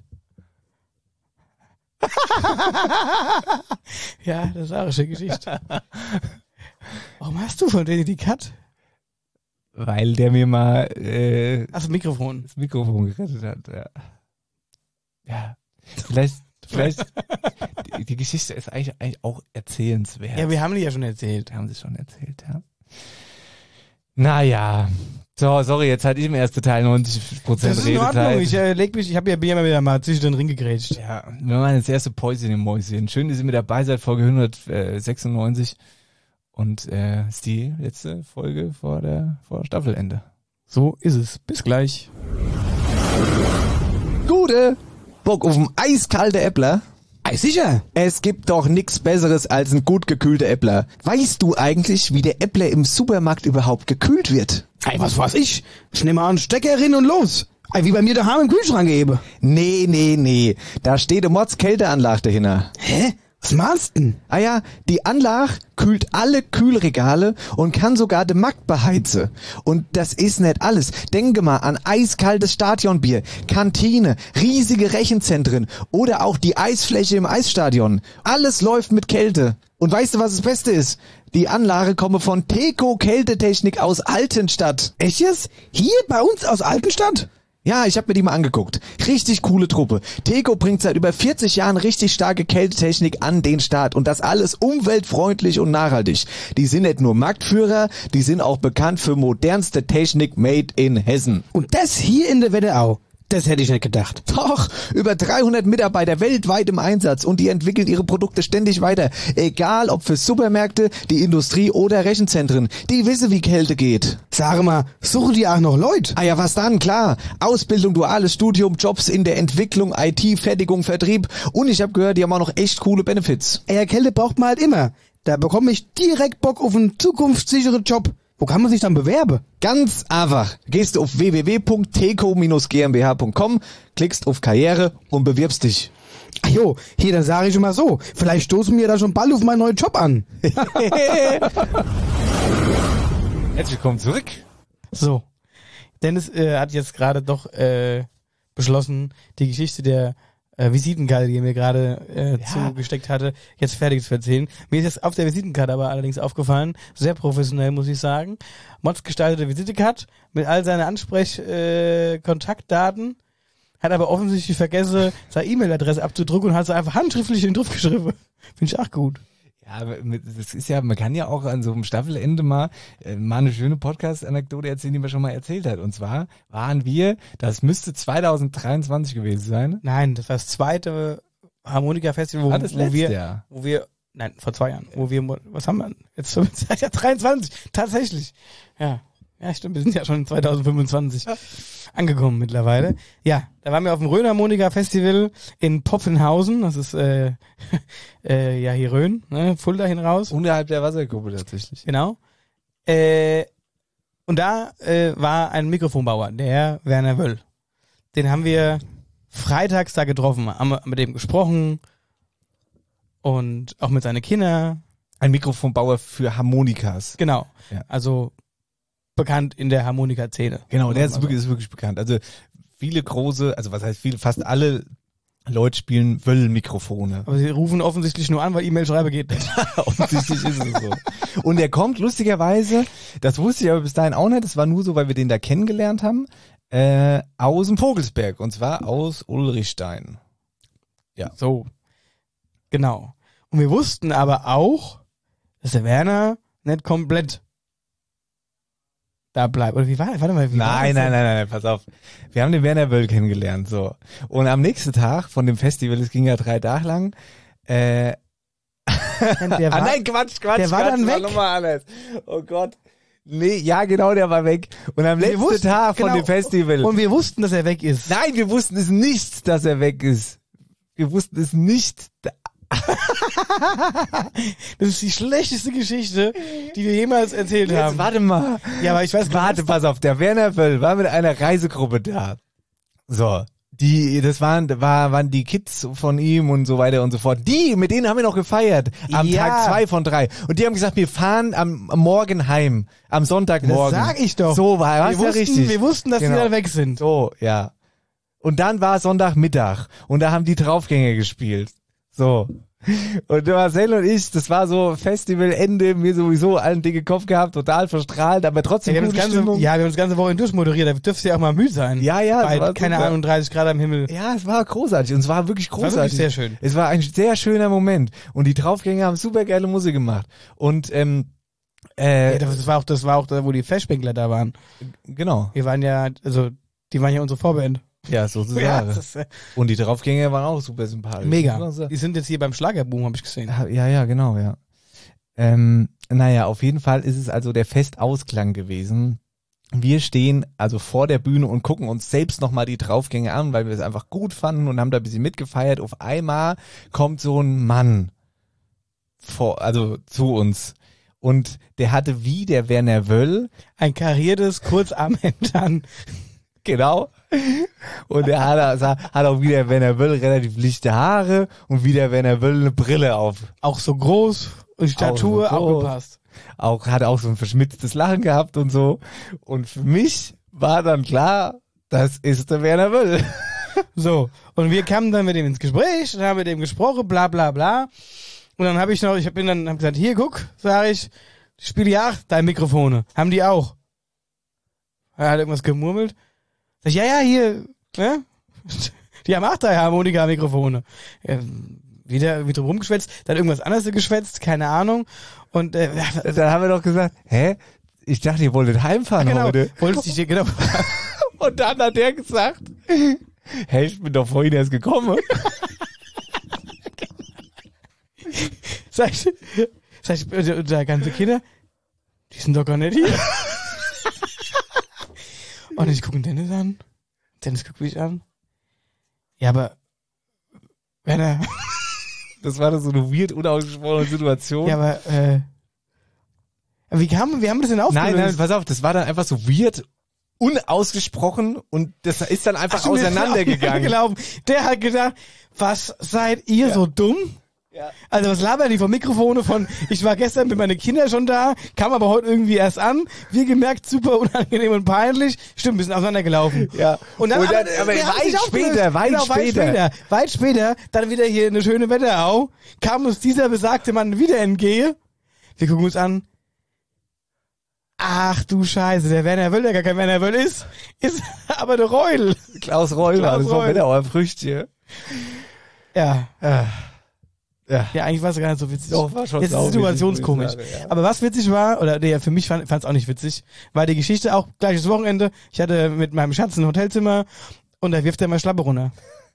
Ja, das ist auch eine schöne Geschichte. Warum hast du von denen die Karte? Weil der mir mal das Mikrofon gerettet hat, ja. Ja. Vielleicht die Geschichte ist eigentlich auch erzählenswert. Ja, wir haben die ja schon erzählt. Wir haben sie schon erzählt, ja. Naja. So, sorry, jetzt hatte ich im ersten Teil 90% Redezeit. Das ist in Ordnung. Ich habe ja wieder mal zwischen den Ring gegrätscht. Ja, wir machen jetzt das erste Päuschen im Mäuschen. Schön, dass ihr mit dabei seid, Folge 196. Und ist die letzte Folge vor Staffelende. So ist es. Bis gleich. Gute Bock auf ein eiskalte Äppler. Sicher. Es gibt doch nix Besseres als ein gut gekühlter Äppler. Weißt du eigentlich, wie der Äppler im Supermarkt überhaupt gekühlt wird? Was weiß ich? Ich nehme an, Steckerin und los. Wie bei mir daheim im Kühlschrank eben. Nee. Da steht eine Mords-Kälteanlage dahinter. Hä? Was meinst du denn? Ja, die Anlage kühlt alle Kühlregale und kann sogar den Markt beheizen. Und das ist nicht alles. Denke mal an eiskaltes Stadionbier, Kantine, riesige Rechenzentren oder auch die Eisfläche im Eisstadion. Alles läuft mit Kälte. Und weißt du, was das Beste ist? Die Anlage komme von Teco Kältetechnik aus Altenstadt. Echtes? Hier bei uns aus Altenstadt? Ja, ich habe mir die mal angeguckt. Richtig coole Truppe. Teco bringt seit über 40 Jahren richtig starke Kältetechnik an den Start und das alles umweltfreundlich und nachhaltig. Die sind nicht nur Marktführer, die sind auch bekannt für modernste Technik made in Hessen. Und das hier in der Wetterau. Das hätte ich nicht gedacht. Doch, über 300 Mitarbeiter weltweit im Einsatz und die entwickeln ihre Produkte ständig weiter. Egal ob für Supermärkte, die Industrie oder Rechenzentren. Die wissen, wie Kälte geht. Sag mal, suchen die auch noch Leute? Ah ja, was dann? Klar. Ausbildung, duales Studium, Jobs in der Entwicklung, IT, Fertigung, Vertrieb. Und ich habe gehört, die haben auch noch echt coole Benefits. Ja, Kälte braucht man halt immer. Da bekomme ich direkt Bock auf einen zukunftssicheren Job. Wo kann man sich dann bewerben? Ganz einfach. Gehst du auf www.teco-gmbh.com, klickst auf Karriere und bewirbst dich. Ach jo, hier, dann sage ich schon mal so. Vielleicht stoßen wir da schon bald auf meinen neuen Job an. Herzlich willkommen zurück. So. Dennis hat jetzt gerade doch beschlossen, die Geschichte der Visitenkarte, die er mir gerade zugesteckt hatte, jetzt fertig zu erzählen. Mir ist jetzt auf der Visitenkarte aber allerdings aufgefallen, sehr professionell, muss ich sagen, Mods gestaltete Visitenkarte mit all seinen Kontaktdaten, hat aber offensichtlich vergessen, seine E-Mail-Adresse abzudrucken und hat sie einfach handschriftlich in den Druck geschrieben. Finde ich auch gut. Ja, das ist ja, man kann ja auch an so einem Staffelende mal eine schöne Podcast-Anekdote erzählen, die man schon mal erzählt hat. Und zwar waren wir, das müsste 2023 gewesen sein. Nein, das war das zweite Harmonika-Festival, wo wir, nein, vor 2 Jahren, wo wir, was haben wir denn? Jetzt ja 23, tatsächlich. Ja, stimmt, wir sind ja schon in 2025 angekommen mittlerweile. Ja, da waren wir auf dem Rhön-Harmonika-Festival in Popfenhausen, das ist ja hier Rhön, ne, Fulda hin raus. Unterhalb der Wasserkuppe tatsächlich. Genau. Und da war ein Mikrofonbauer, der Herr Werner Wöll. Den haben wir freitags da getroffen, haben mit dem gesprochen und auch mit seinen Kindern. Ein Mikrofonbauer für Harmonikas. Genau, Ja. also bekannt in der Harmonika-Szene. Genau, der ist wirklich bekannt. Also viele große, also was heißt viele, fast alle Leute spielen Wöll-Mikrofone. Aber sie rufen offensichtlich nur an, weil E-Mail-Schreiber geht nicht. Offensichtlich ist es so. Und der kommt lustigerweise, das wusste ich aber bis dahin auch nicht, das war nur so, weil wir den da kennengelernt haben, aus dem Vogelsberg, und zwar aus Ulrichstein. Ja. So, genau. Und wir wussten aber auch, dass der Werner nicht komplett da bleibt. Oder wie war, warte mal, wie war das denn? Nein, pass auf. Wir haben den Werner Wöll kennengelernt, so. Und am nächsten Tag von dem Festival, es ging ja 3 Tage lang, Der war, nein, Quatsch. der war dann weg. Nochmal alles. Oh Gott. Nee, ja, genau, der war weg. Und am letzten Tag von dem Festival. Und wir wussten, dass er weg ist. Nein, wir wussten es nicht, dass er weg ist. Wir wussten es nicht. Das ist die schlechteste Geschichte, die wir jemals erzählt Jetzt haben. warte mal. Ja, aber ich weiß Warte, pass auf. Der Werner Wöll war mit einer Reisegruppe da. So. Das waren die Kids von ihm und so weiter und so fort. Mit denen haben wir noch gefeiert. Am Ja. Tag 2 von 3. Und die haben gesagt, wir fahren am Morgen heim. Am Sonntagmorgen. Das sag ich doch. So war es ja richtig. Wir wussten, dass Genau. die dann weg sind. So, ja. Und dann war Sonntagmittag. Und da haben die Draufgänger gespielt. So. Und Marcel und ich, das war so Festivalende, mir sowieso allen dicke Kopf gehabt, total verstrahlt, aber trotzdem Wir haben gute das Stimmung. wir haben das ganze Woche durchmoderiert, da dürfte ja auch mal müde sein. Ja, das Bei, war keine super. Ahnung, 30 Grad am Himmel. Ja, es war großartig und es war wirklich war großartig. wirklich sehr schön. Es war ein sehr schöner Moment und die Draufgänger haben super geile Musik gemacht und Ja, das war auch da, wo die Flashbänkler da waren. genau, Wir waren ja, also, die waren ja unsere Vorband. ja, sozusagen. Ja, das ist, Und die Draufgänger waren auch super sympathisch. mega. Muss man sagen. Die sind jetzt hier beim Schlagerboom, habe ich gesehen. Ja, genau, ja. Naja, auf jeden Fall ist es also der Festausklang gewesen. Wir stehen also vor der Bühne und gucken uns selbst nochmal die Draufgänge an, weil wir es einfach gut fanden und haben da ein bisschen mitgefeiert. Auf einmal kommt so ein Mann zu uns. Und der hatte wie der Werner Wöll, Ein kariertes Kurzarmhemd an. genau. Und er hat auch wie der Werner Wöll relativ lichte Haare und wie der Werner Wöll eine Brille auf. Auch so groß und Statur Auch so auch groß. gepasst. Hat auch so ein verschmitztes Lachen gehabt und so. Und für mich war dann klar, das ist der Werner Wöll. So, und wir kamen dann mit ihm ins Gespräch und haben mit ihm gesprochen, bla bla bla. Und dann hab gesagt, hier, guck, sag ich spiele ja deine Mikrofone. Haben die auch. Er hat irgendwas gemurmelt. Sag ich, ja, hier, ne? Die haben auch drei Harmonika-Mikrofone. Wieder rumgeschwätzt, dann irgendwas anderes geschwätzt, keine Ahnung. Und Dann haben wir doch gesagt, hä? Ich dachte, ihr wolltet heimfahren genau, heute. wolltest dich genau. Und dann hat der gesagt, hey, ich bin doch vorhin erst gekommen. Sag ich, da ganze Kinder, die sind doch gar nicht hier. Und ich gucke Dennis an. Dennis guckt mich an. Ja, aber Werner. Das war doch so eine weird, unausgesprochene Situation. Ja, aber wie haben wir das denn aufgelöst? Nein, pass auf, das war dann einfach so weird, unausgesprochen und das ist dann einfach auseinandergegangen. Gelaufen. Der hat gedacht, was seid ihr so dumm? Ja. Also was labern die vom Mikrofone von, ich war gestern mit meinen Kindern schon da, kam aber heute irgendwie erst an, wir gemerkt, super unangenehm und peinlich, stimmt, ein bisschen auseinandergelaufen. Ja. Und dann, aber weit später, dann wieder hier eine schöne Wetterau, kam uns dieser besagte Mann wieder entgehe, wir gucken uns an, ach du Scheiße, der Werner Wöll, der gar kein Werner Wöll ist aber der Reul. Klaus Reul war das vom Wetterauer Früchtchen. Ja. Ja. Ja, eigentlich war es gar nicht so witzig. Doch, war schon jetzt ist situationskomisch. Ja. Aber was witzig war, oder nee, für mich fand es auch nicht witzig, war die Geschichte auch gleiches Wochenende. Ich hatte mit meinem Schatz ein Hotelzimmer und da wirft er mal Schlappe runter.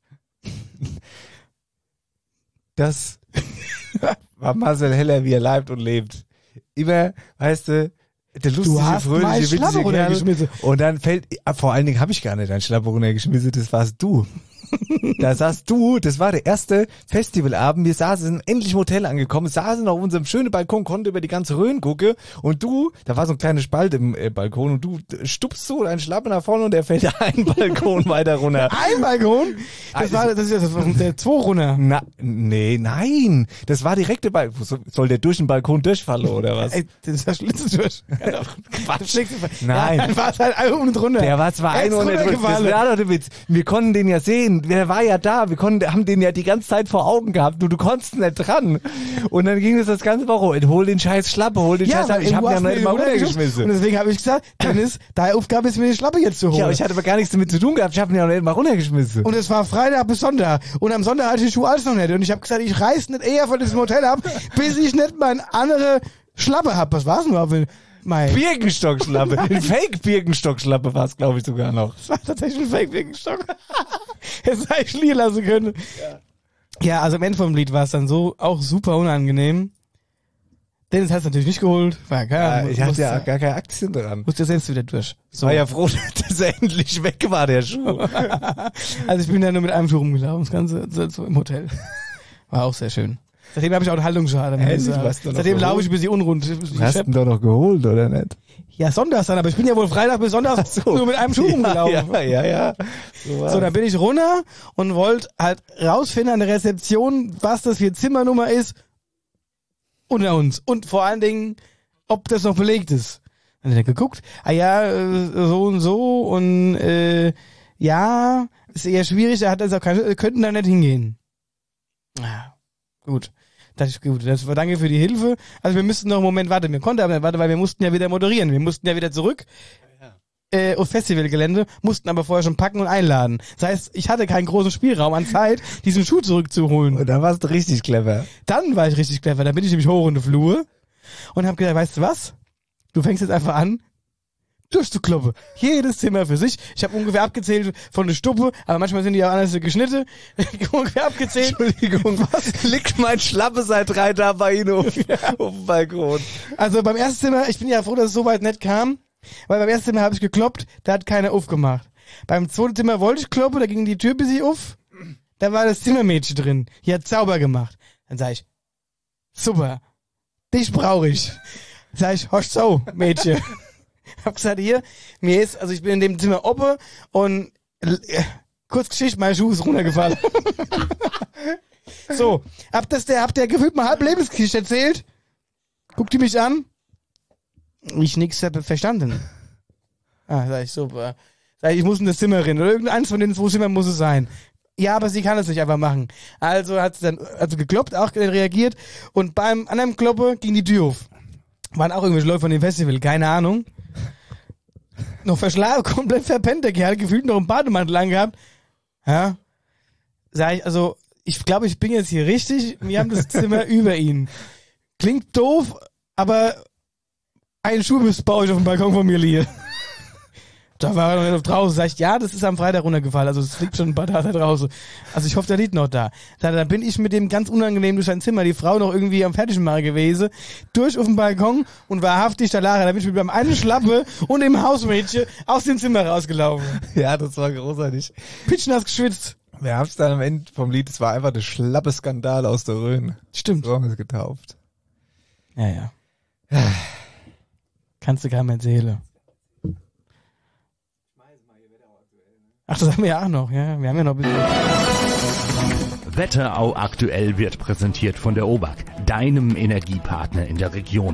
Das war Marcel Heller, wie er leibt und lebt. Immer, weißt du, der lustige, fröhliche, witzige Kerl. Und dann fällt, vor allen Dingen habe ich gar nicht einen Schlappe runtergeschmissen, das warst du. Da saßt du, das war der erste Festivalabend, wir saßen endlich im Hotel angekommen, saßen auf unserem schönen Balkon, konnten über die ganze Rhön gucken und du, da war so ein kleiner Spalt im Balkon und du stupst so deinen Schlappen nach vorne und der fällt einen Balkon weiter runter. Ein Balkon? Das war der 2 runter. Nein, das war direkt der Balkon. Soll der durch den Balkon durchfallen oder was? Ey, das ist der Schlitz durch. Quatsch. Ja, Nein. dann war es halt ein und drunter. Der war zwar ein und drunter. Das war doch der Witz. Wir konnten den ja sehen. Der war ja da. Haben den ja die ganze Zeit vor Augen gehabt. Du konntest nicht dran. Und dann ging das ganze Woche. Hol den scheiß Schlappe, hol den scheiß. Ich hab ihn ja noch nicht mal runtergeschmissen. Und deswegen habe ich gesagt, Dennis, deine Aufgabe ist mir die Schlappe jetzt zu holen. Ja, aber ich hatte aber gar nichts damit zu tun gehabt. Ich habe ihn ja noch nicht mal runtergeschmissen. Und es war Freitag bis Sonntag. Und am Sonntag hatte ich die Schuhe alles noch nicht. Und ich habe gesagt, ich reiß nicht eher von diesem Hotel ab, bis ich nicht meine andere Schlappe hab. Was war's denn überhaupt? Birkenstockschlappe. Ein Fake-Birkenstockschlappe war es, glaube ich, sogar noch. Das war tatsächlich ein Fake-Birkenstock. Hätte ich eigentlich liegen lassen können. Ja, also am Ende vom Lied war es dann so auch super unangenehm. Dennis hat es natürlich nicht geholt. War klar. Ich hatte ja gar keine Aktien dran. Musste selbst wieder durch. So. War ja froh, dass er endlich weg war, der Schuh. Also ich bin da nur mit einem Schuh rumgelaufen, das Ganze so im Hotel. War auch sehr schön. Seitdem habe ich auch einen Haltungsschaden. Seitdem laufe ich ein bisschen unrund. Du hast ihn doch noch geholt, oder nicht? Ja, sonntags dann, aber ich bin ja wohl Freitag bis Sonntag nur mit einem Schuh rumgelaufen. Ja. So, dann bin ich runter und wollte halt rausfinden an der Rezeption, was das für Zimmernummer ist unter uns. Und vor allen Dingen, ob das noch belegt ist. Dann hat er geguckt, so und so und ja, ist eher schwierig, er hat also könnten da nicht hingehen. Ja, gut. Das war danke für die Hilfe. Also wir müssten noch einen Moment warten. Wir konnten aber nicht warten, weil wir mussten ja wieder moderieren. Wir mussten ja wieder zurück aufs Festivalgelände, mussten aber vorher schon packen und einladen. Das heißt, ich hatte keinen großen Spielraum an Zeit, diesen Schuh zurückzuholen. Und dann warst du richtig clever. Dann war ich richtig clever. Dann bin ich nämlich hoch in die Flur und habe gedacht, weißt du was? Du fängst jetzt einfach an, durchzukloppen. Jedes Zimmer für sich. Ich habe ungefähr abgezählt von der Stuppe, aber manchmal sind die auch anders geschnitten. Ungefähr abgezählt. Entschuldigung, was? Liegt mein Schlappe seit 3 Tagen bei Ihnen auf dem Balkon. Also beim ersten Zimmer, ich bin ja froh, dass es so weit nicht kam, weil beim ersten Zimmer habe ich gekloppt, da hat keiner aufgemacht. Beim zweiten Zimmer wollte ich kloppen, da ging die Tür bis auf, da war das Zimmermädchen drin. Die hat sauber gemacht. Dann sag ich, super, dich brauche ich. Sag ich, hosch so, Mädchen. Hab gesagt, hier, also ich bin in dem Zimmer oben und kurz Geschichte, mein Schuh ist runtergefallen. So, habt der gefühlt mal halb Lebensgeschichte erzählt? Guckt die mich an? Ich nix habe verstanden. Sag ich, super. Sag ich muss in das Zimmer rein. Oder irgendeins von den 2 Zimmern muss es sein. Ja, aber sie kann es nicht einfach machen. Also hat sie dann gekloppt, auch reagiert und beim anderen Kloppe ging die Tür auf. Waren auch irgendwelche Leute von dem Festival, keine Ahnung. Noch verschlafen, komplett verpennt der Kerl, gefühlt noch einen Bademantel angehabt. Ja. Sag ich, also, ich glaube, ich bin jetzt hier richtig. Wir haben das Zimmer über ihn. Klingt doof, aber einen Schuh müsst bei euch auf dem Balkon von mir liegen. Da war er noch draußen. Sag ich, ja, das ist am Freitag runtergefallen. Also es liegt schon ein paar Tage da draußen. Also ich hoffe, der liegt noch da. Dann bin ich mit dem ganz unangenehm durch sein Zimmer, die Frau noch irgendwie am Fertigmachen gewesen, durch auf den Balkon und wahrhaftig, da lag er. Da bin ich mit meinem einen Schlappe und dem Hausmädchen aus dem Zimmer rausgelaufen. Ja, das war großartig. Pitschnass geschwitzt. Wir haben es dann am Ende vom Lied, es war einfach der schlappe Skandal aus der Rhön. Stimmt. So haben wir es getauft. Ja. Kannst du gar nicht erzählen. Ach, das haben wir ja auch noch, ja. Wir haben ja noch ein bisschen. Wetterau aktuell wird präsentiert von der OBAK, deinem Energiepartner in der Region.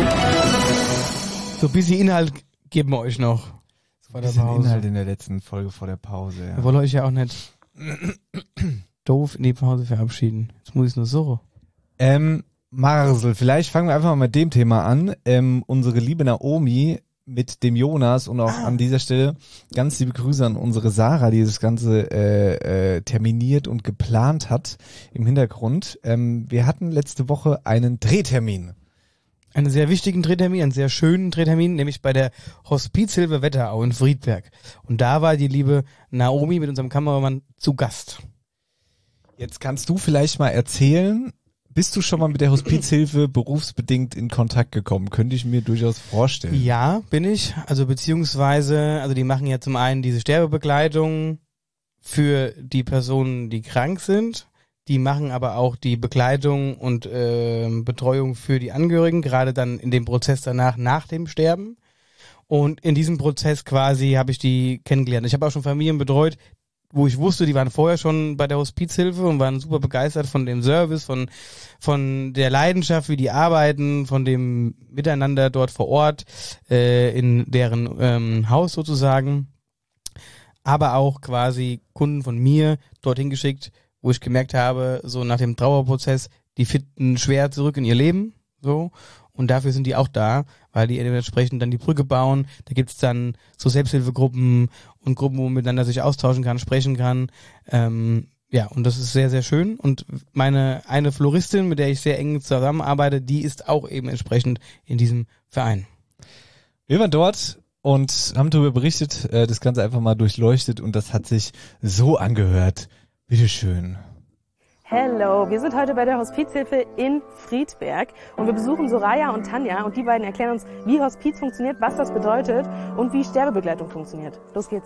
So ein bisschen Inhalt geben wir euch noch. Vor der Pause. Inhalt in der letzten Folge vor der Pause, ja. Wir wollen euch ja auch nicht doof in die Pause verabschieden. Jetzt muss ich es nur so. Marsel, vielleicht fangen wir einfach mal mit dem Thema an. Unsere liebe Naomi mit dem Jonas und auch an dieser Stelle ganz liebe Grüße an unsere Sarah, die das Ganze terminiert und geplant hat im Hintergrund. Wir hatten letzte Woche einen Drehtermin. Einen sehr wichtigen Drehtermin, einen sehr schönen Drehtermin, nämlich bei der Hospizhilfe Wetterau in Friedberg. Und da war die liebe Naomi mit unserem Kameramann zu Gast. Jetzt kannst du vielleicht mal erzählen, bist du schon mal mit der Hospizhilfe berufsbedingt in Kontakt gekommen? Könnte ich mir durchaus vorstellen. Ja, bin ich. Also beziehungsweise, die machen ja zum einen diese Sterbebegleitung für die Personen, die krank sind. Die machen aber auch die Begleitung und Betreuung für die Angehörigen, gerade dann in dem Prozess danach, nach dem Sterben. Und in diesem Prozess quasi habe ich die kennengelernt. Ich habe auch schon Familien betreut, wo ich wusste, die waren vorher schon bei der Hospizhilfe und waren super begeistert von dem Service, von der Leidenschaft, wie die arbeiten, von dem Miteinander dort vor Ort, in deren Haus sozusagen. Aber auch quasi Kunden von mir dorthin geschickt, wo ich gemerkt habe, so nach dem Trauerprozess, die finden schwer zurück in ihr Leben, so. Und dafür sind die auch da, weil die dementsprechend dann die Brücke bauen. Da gibt's dann so Selbsthilfegruppen und Gruppen, wo man miteinander sich austauschen kann, sprechen kann. Ja, und das ist sehr, sehr schön. Und eine Floristin, mit der ich sehr eng zusammenarbeite, die ist auch eben entsprechend in diesem Verein. Wir waren dort und haben darüber berichtet, das Ganze einfach mal durchleuchtet und das hat sich so angehört. Bitteschön. Hello, wir sind heute bei der Hospizhilfe in Friedberg und wir besuchen Soraya und Tanja und die beiden erklären uns, wie Hospiz funktioniert, was das bedeutet und wie Sterbebegleitung funktioniert. Los geht's.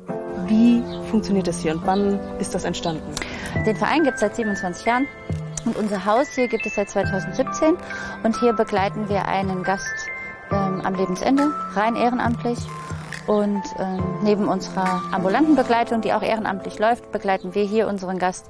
Wie funktioniert das hier und wann ist das entstanden? Den Verein gibt es seit 27 Jahren und unser Haus hier gibt es seit 2017 und hier begleiten wir einen Gast am Lebensende, rein ehrenamtlich. Und neben unserer ambulanten Begleitung, die auch ehrenamtlich läuft, begleiten wir hier unseren Gast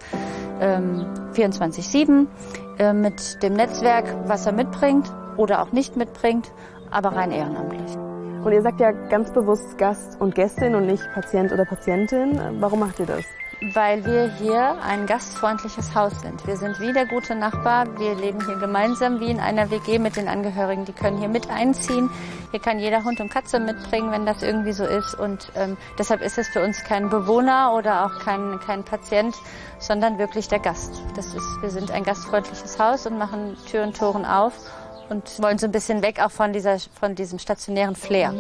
24/7 mit dem Netzwerk, was er mitbringt oder auch nicht mitbringt, aber rein ehrenamtlich. Und ihr sagt ja ganz bewusst Gast und Gästin und nicht Patient oder Patientin. Warum macht ihr das? Weil wir hier ein gastfreundliches Haus sind. Wir sind wie der gute Nachbar. Wir leben hier gemeinsam wie in einer WG mit den Angehörigen. Die können hier mit einziehen. Hier kann jeder Hund und Katze mitbringen, wenn das irgendwie so ist. Und deshalb ist es für uns kein Bewohner oder auch kein Patient, sondern wirklich der Gast. Wir sind ein gastfreundliches Haus und machen Tür und Toren auf und wollen so ein bisschen weg auch von diesem stationären Flair.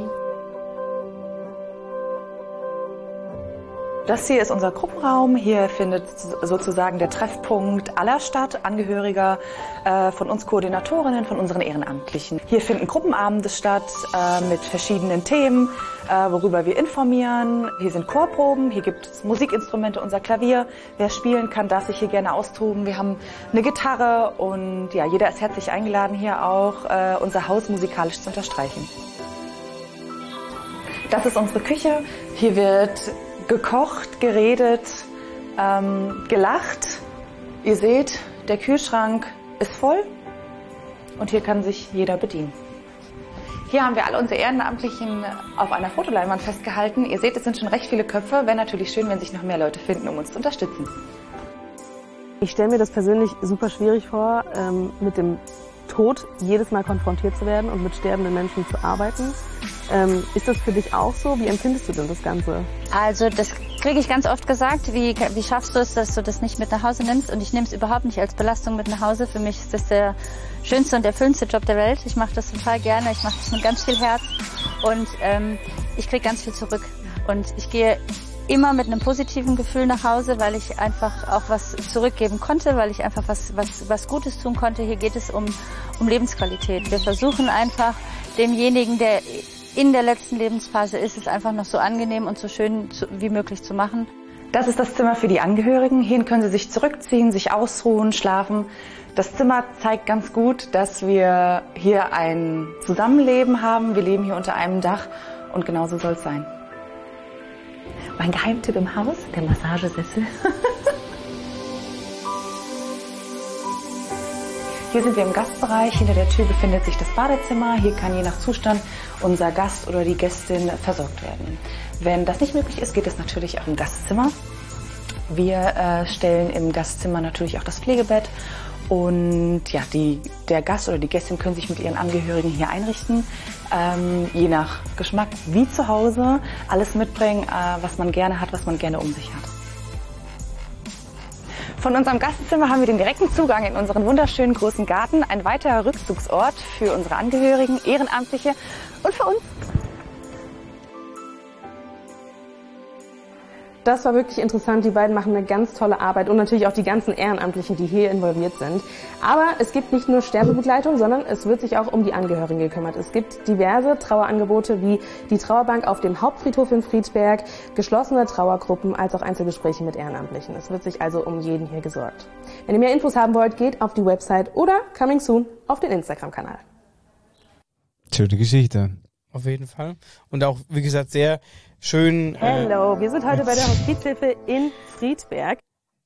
Das hier ist unser Gruppenraum. Hier findet sozusagen der Treffpunkt aller statt, Angehöriger von uns Koordinatorinnen, von unseren Ehrenamtlichen. Hier finden Gruppenabende statt mit verschiedenen Themen, worüber wir informieren. Hier sind Chorproben, hier gibt es Musikinstrumente, unser Klavier. Wer spielen kann, darf sich hier gerne austoben. Wir haben eine Gitarre und ja, jeder ist herzlich eingeladen, hier auch unser Haus musikalisch zu unterstreichen. Das ist unsere Küche. Hier wird gekocht, geredet, gelacht. Ihr seht, der Kühlschrank ist voll und hier kann sich jeder bedienen. Hier haben wir alle unsere Ehrenamtlichen auf einer Fotoleinwand festgehalten. Ihr seht, es sind schon recht viele Köpfe. Wäre natürlich schön, wenn sich noch mehr Leute finden, um uns zu unterstützen. Ich stelle mir das persönlich super schwierig vor, mit dem Tod jedes Mal konfrontiert zu werden und mit sterbenden Menschen zu arbeiten. Ist das für dich auch so? Wie empfindest du denn das Ganze? Also das kriege ich ganz oft gesagt. Wie schaffst du es, dass du das nicht mit nach Hause nimmst? Und ich nehme es überhaupt nicht als Belastung mit nach Hause. Für mich ist das der schönste und erfüllendste Job der Welt. Ich mache das total gerne. Ich mache das mit ganz viel Herz. Und ich kriege ganz viel zurück. Und ich gehe immer mit einem positiven Gefühl nach Hause, weil ich einfach auch was zurückgeben konnte, weil ich einfach was Gutes tun konnte. Hier geht es um Lebensqualität. Wir versuchen einfach demjenigen, der in der letzten Lebensphase ist, es einfach noch so angenehm und so schön wie möglich zu machen. Das ist das Zimmer für die Angehörigen. Hierhin können sie sich zurückziehen, sich ausruhen, schlafen. Das Zimmer zeigt ganz gut, dass wir hier ein Zusammenleben haben. Wir leben hier unter einem Dach und genauso soll es sein. Mein Geheimtipp im Haus, der Massagesessel. Hier sind wir im Gastbereich. Hinter der Tür befindet sich das Badezimmer. Hier kann je nach Zustand unser Gast oder die Gästin versorgt werden. Wenn das nicht möglich ist, geht es natürlich auch im Gastzimmer. Wir stellen im Gastzimmer natürlich auch das Pflegebett. Und ja, der Gast oder die Gästin können sich mit ihren Angehörigen hier einrichten. Je nach Geschmack wie zu Hause. Alles mitbringen, was man gerne hat, was man gerne um sich hat. Von unserem Gastzimmer haben wir den direkten Zugang in unseren wunderschönen großen Garten. Ein weiterer Rückzugsort für unsere Angehörigen, Ehrenamtliche und für uns. Das war wirklich interessant. Die beiden machen eine ganz tolle Arbeit und natürlich auch die ganzen Ehrenamtlichen, die hier involviert sind. Aber es gibt nicht nur Sterbebegleitung, sondern es wird sich auch um die Angehörigen gekümmert. Es gibt diverse Trauerangebote wie die Trauerbank auf dem Hauptfriedhof in Friedberg, geschlossene Trauergruppen als auch Einzelgespräche mit Ehrenamtlichen. Es wird sich also um jeden hier gesorgt. Wenn ihr mehr Infos haben wollt, geht auf die Website oder coming soon auf den Instagram-Kanal. Schöne Geschichte. Auf jeden Fall. Und auch, wie gesagt, sehr schön. Hello, wir sind heute bei der Hospizhilfe in Friedberg.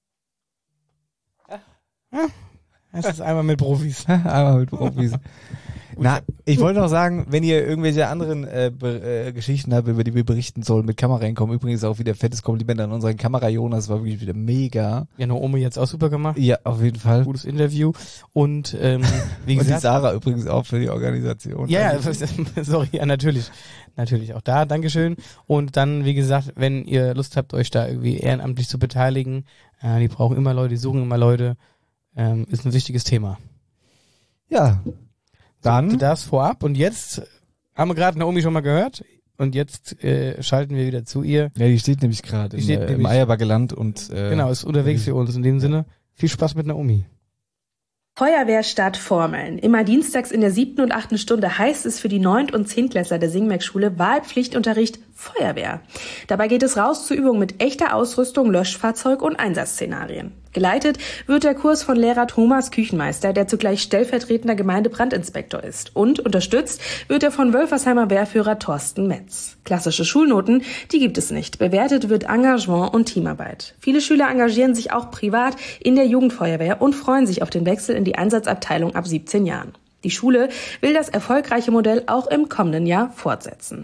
Es ist einmal mit Profis. Einmal mit Profis. Na, ich wollte noch sagen, wenn ihr irgendwelche anderen Geschichten habt, über die wir berichten sollen, mit Kamera hinkommen. Übrigens auch wieder fettes Kompliment an unseren Kamera Jonas, war wirklich wieder mega. Ja, Naomi jetzt auch super gemacht. Ja, auf jeden Fall. Gutes Interview. Und wie gesagt, und die Sarah übrigens auch für die Organisation. Ja, sorry, ja, natürlich. Natürlich auch da, Dankeschön. Und dann, wie gesagt, wenn ihr Lust habt, euch da irgendwie ehrenamtlich zu beteiligen, die brauchen immer Leute, die suchen immer Leute, ist ein wichtiges Thema. Ja. Dann das vorab und jetzt haben wir gerade Naomi schon mal gehört und jetzt schalten wir wieder zu ihr. Ja, die steht nämlich gerade im Eierbackeland und genau, ist unterwegs für uns. In dem Sinne, viel Spaß mit Naomi. Feuerwehrstadt Formeln. Immer dienstags in der 7. und 8. Stunde heißt es für die 9. und 10-Klässler der Singmerk-Schule Wahlpflichtunterricht Feuerwehr. Dabei geht es raus zur Übung mit echter Ausrüstung, Löschfahrzeug und Einsatzszenarien. Geleitet wird der Kurs von Lehrer Thomas Küchenmeister, der zugleich stellvertretender Gemeindebrandinspektor ist. Und unterstützt wird er von Wölfersheimer Wehrführer Thorsten Metz. Klassische Schulnoten, die gibt es nicht. Bewertet wird Engagement und Teamarbeit. Viele Schüler engagieren sich auch privat in der Jugendfeuerwehr und freuen sich auf den Wechsel in die Einsatzabteilung ab 17 Jahren. Die Schule will das erfolgreiche Modell auch im kommenden Jahr fortsetzen.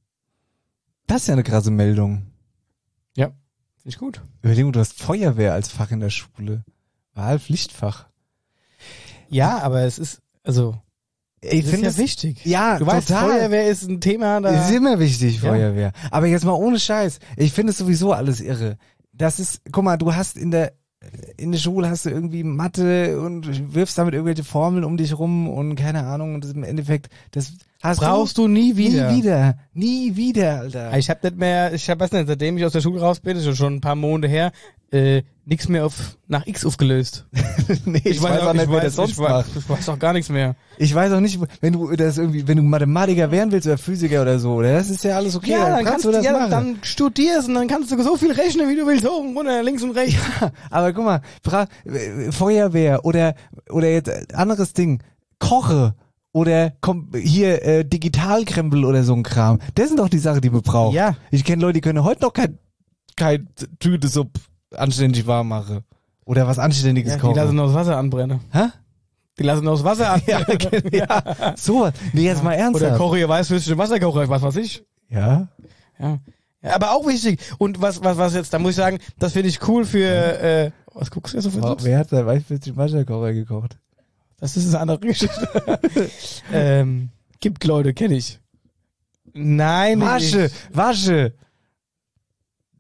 Das ist ja eine krasse Meldung. Ja. Nicht gut. Überlegung, du hast Feuerwehr als Fach in der Schule. Wahlpflichtfach. Ja, aber es ist, also, ich finde es ja wichtig. Ja, du weißt, total. Feuerwehr ist ein Thema. Da ist immer wichtig, Feuerwehr. Ja. Aber jetzt mal ohne Scheiß. Ich finde es sowieso alles irre. Das ist, guck mal, du hast in der Schule hast du irgendwie Mathe und wirfst damit irgendwelche Formeln um dich rum und keine Ahnung und das im Endeffekt, das brauchst du nie wieder. Nie wieder, Alter. Ich weiß nicht, seitdem ich aus der Schule raus bin, ist schon ein paar Monate her, nichts mehr nach X aufgelöst. Nee, ich weiß auch nicht, wer das sonst macht. Ich weiß auch gar nichts mehr. Ich weiß auch nicht, wenn du Mathematiker werden willst oder Physiker oder so, oder das ist ja alles okay. Ja, dann kannst du das machen. Dann studierst und dann kannst du so viel rechnen, wie du willst, hoch und runter, links und rechts. Ja, aber guck mal, Feuerwehr oder jetzt anderes Ding, Koche. Oder hier Digitalkrempel oder so ein Kram. Das sind doch die Sachen, die wir brauchen. Ja. Ich kenne Leute, die können heute noch kein Tüte-Supp anständig warm machen. Oder was Anständiges kochen. Die lassen noch das Wasser anbrennen. Hä? Die lassen noch das Wasser anbrennen. Ja, sowas. Nee, jetzt mal ernsthaft. Oder koche ihr weißwürstige Wasserkocher, was weiß ich. Ja. Ja. Aber auch wichtig. Und was jetzt, da muss ich sagen, das finde ich cool für, was guckst du jetzt so für Wer hat da weißwürstigen Wasserkocher gekocht? Das ist eine andere Geschichte. Gibt Leute, kenne ich. Nein. Wasche.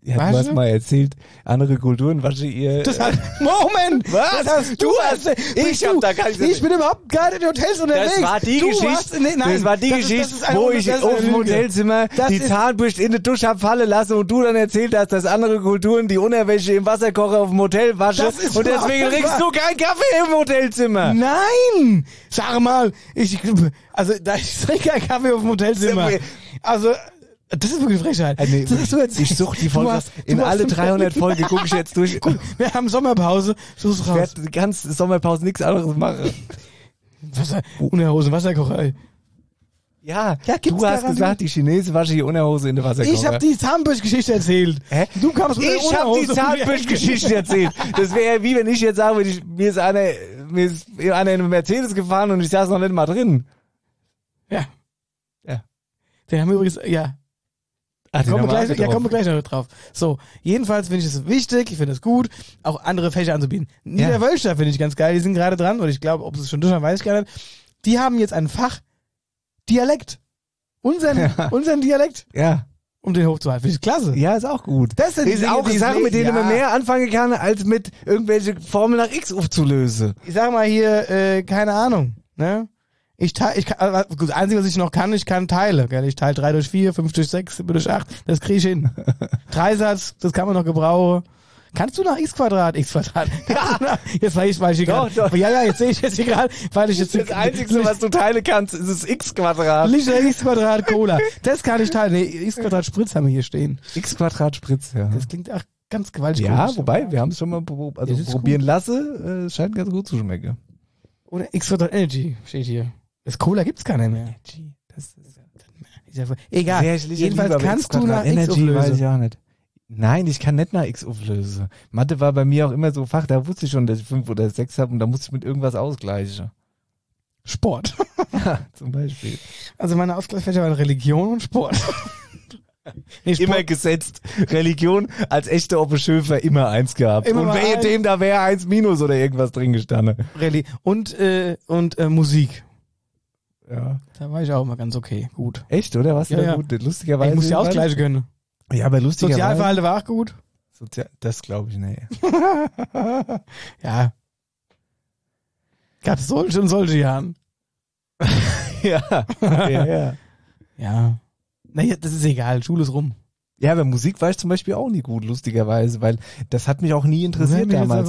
Ja, du hast mal erzählt, andere Kulturen wasche ihr... Moment! Was? Das hast du erzählt. Ich bin überhaupt gar nicht in Hotels unterwegs. Das war die Geschichte, wo ich auf dem Hotelzimmer die Zahnbürste in die Dusche hab fallen lassen und du dann erzählt hast, dass andere Kulturen die Unterwäsche im Wasserkocher auf dem Hotel waschen und deswegen trinkst du keinen Kaffee im Hotelzimmer. Nein! Sag mal, ich trinke keinen Kaffee auf dem Hotelzimmer. Also... Das ist wirklich Frechheit. Nee, ich suche die Folge. In alle 300 Folgen gucke ich jetzt durch. Gut, wir haben Sommerpause. Ich werde die ganze Sommerpause nichts anderes machen. Unterhose, Wasserkocher. Ja, du hast gesagt, die Chinesen waschen die Unterhose in der Wasserkocher. Ich habe die Zahnbürstgeschichte erzählt. Hä? Du kamst mit der Ich habe die Zahnbürstgeschichte erzählt. Das wäre wie wenn ich jetzt sage, mir ist einer in einem Mercedes gefahren und ich saß noch nicht mal drin. Ja. Den haben wir übrigens, kommen wir gleich noch drauf. So, jedenfalls finde ich es wichtig, ich finde es gut, auch andere Fächer anzubieten. Niederwölschter finde ich ganz geil, die sind gerade dran, und ich glaube, ob sie es schon durch haben, weiß ich gar nicht. Die haben jetzt ein Fach Dialekt. Unseren Dialekt. Ja. Um den hochzuhalten. Finde ich klasse. Ja, ist auch gut. Das sind auch Sachen, mit denen man mehr anfangen kann, als mit irgendwelche Formel nach X aufzulösen. Ich sag mal hier, keine Ahnung, ne? Das Einzige, was ich noch kann, ich kann Teile. Gell? Ich teile 3 durch 4, 5 durch 6, 7 durch 8. Das kriege ich hin. Dreisatz, das kann man noch gebrauchen. Kannst du nach X-Quadrat? Ja. Jetzt weiß ich hier gerade. Ja, jetzt sehe ich jetzt hier gerade, weil ich jetzt... Das Einzige, was du teilen kannst, ist das X-Quadrat. Liter X-Quadrat Cola. Das kann ich teilen. Nee, X-Quadrat Spritz haben wir hier stehen. X-Quadrat Spritz, ja. Das klingt auch ganz gewaltig. Ja, komisch. wobei, wir haben es schon mal probieren lassen. Es scheint ganz gut zu schmecken. Oder X-Quadrat Energy steht hier. Das Cola gibt's keiner mehr. Egal. Jedenfalls kannst du nach X auflösen. Weiß ich auch nicht. Nein, ich kann nicht nach X auflösen. Mathe war bei mir auch immer so Fach, da wusste ich schon, dass ich 5 oder 6 habe und da musste ich mit irgendwas ausgleichen. Sport. Ja, zum Beispiel. Also meine Ausgleichsfächer waren Religion und Sport. Immer gesetzt. Religion als echte Oppeschöfer immer 1 gehabt. Immer und wehe dem, da wäre 1 minus oder irgendwas drin gestanden. Und Musik. Ja. Da war ich auch immer ganz okay. Gut. Echt, oder? Was da gut? Lustigerweise. Ich muss ja ausgleichen können. Ja, aber lustigerweise. Sozialverhalten war auch gut. Das glaube ich nicht. Ja. Gab es solche und solche Jahren. Ja. Ja. Naja, das ist egal. Schule ist rum. Ja, aber Musik war ich zum Beispiel auch nie gut, lustigerweise, weil das hat mich auch nie interessiert damals.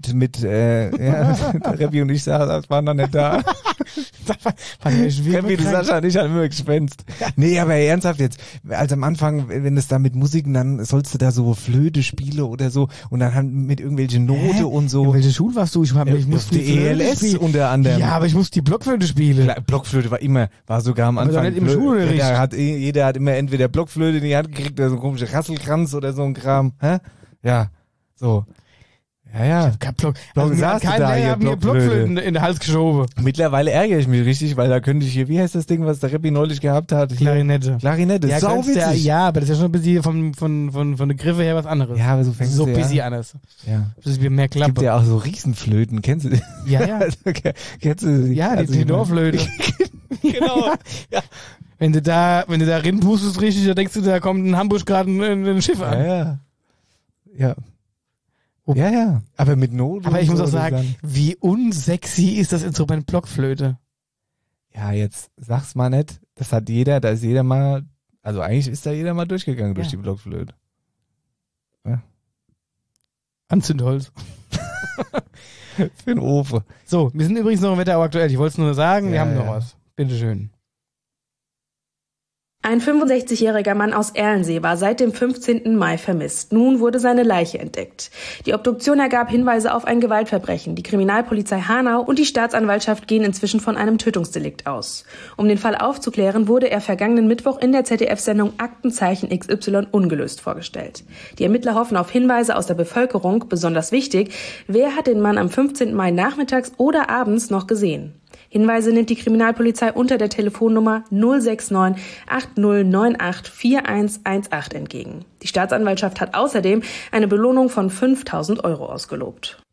Der Rebbi und ich waren noch nicht da. Rebbi, Sascha und ich hatten immer gespenst. Nee, aber ernsthaft jetzt, also am Anfang, wenn es da mit Musiken, dann sollst du da so Flöte spielen oder so und dann mit irgendwelchen Note und so. In welche Schule warst du? Ich musste die ELS unter anderem. Ja, aber ich musste die Blockflöte spielen. Klar, Blockflöte war sogar am Anfang. Aber nicht im Schulunterricht. Jeder hat immer entweder Blockflöte in die Hand gekriegt oder so ein komischer Rasselkranz oder so ein Kram. Hä? Ja, so. Ja. Ich hab kein mir Blockflöten in den Hals geschoben. Mittlerweile ärgere ich mich richtig, weil da könnte ich hier, wie heißt das Ding, was der Rebbi neulich gehabt hat? Klarinette. Ja, sau witzig. Ja, aber das ist ja schon ein bisschen von der Griffe her was anderes. Ja, aber so fängst so du ein bisschen anders. Ja. Das ist mehr Klappe. Gibt ja auch so Riesenflöten, kennst du die? Ja. Kennst du die? Ja, die Tenorflöte. Genau. Ja. Wenn du da rinpustest richtig, dann denkst du, da kommt ein Hamburg gerade ein Schiff an. Ja. Ja. Aber mit Not. Aber ich muss auch sagen, wie unsexy ist das Instrument Blockflöte? Ja, jetzt sag's mal nicht. Da ist jeder mal, also eigentlich ist da jeder mal durchgegangen durch die Blockflöte. Ja. Anzündholz. Für den Ofen. So, wir sind übrigens noch im Wetterau aktuell. Ich wollte es nur sagen, wir haben noch was. Bitteschön. Ein 65-jähriger Mann aus Erlensee war seit dem 15. Mai vermisst. Nun wurde seine Leiche entdeckt. Die Obduktion ergab Hinweise auf ein Gewaltverbrechen. Die Kriminalpolizei Hanau und die Staatsanwaltschaft gehen inzwischen von einem Tötungsdelikt aus. Um den Fall aufzuklären, wurde er vergangenen Mittwoch in der ZDF-Sendung Aktenzeichen XY ungelöst vorgestellt. Die Ermittler hoffen auf Hinweise aus der Bevölkerung. Besonders wichtig, wer hat den Mann am 15. Mai nachmittags oder abends noch gesehen? Hinweise nimmt die Kriminalpolizei unter der Telefonnummer 069 8098 4118 entgegen. Die Staatsanwaltschaft hat außerdem eine Belohnung von 5.000 € ausgelobt.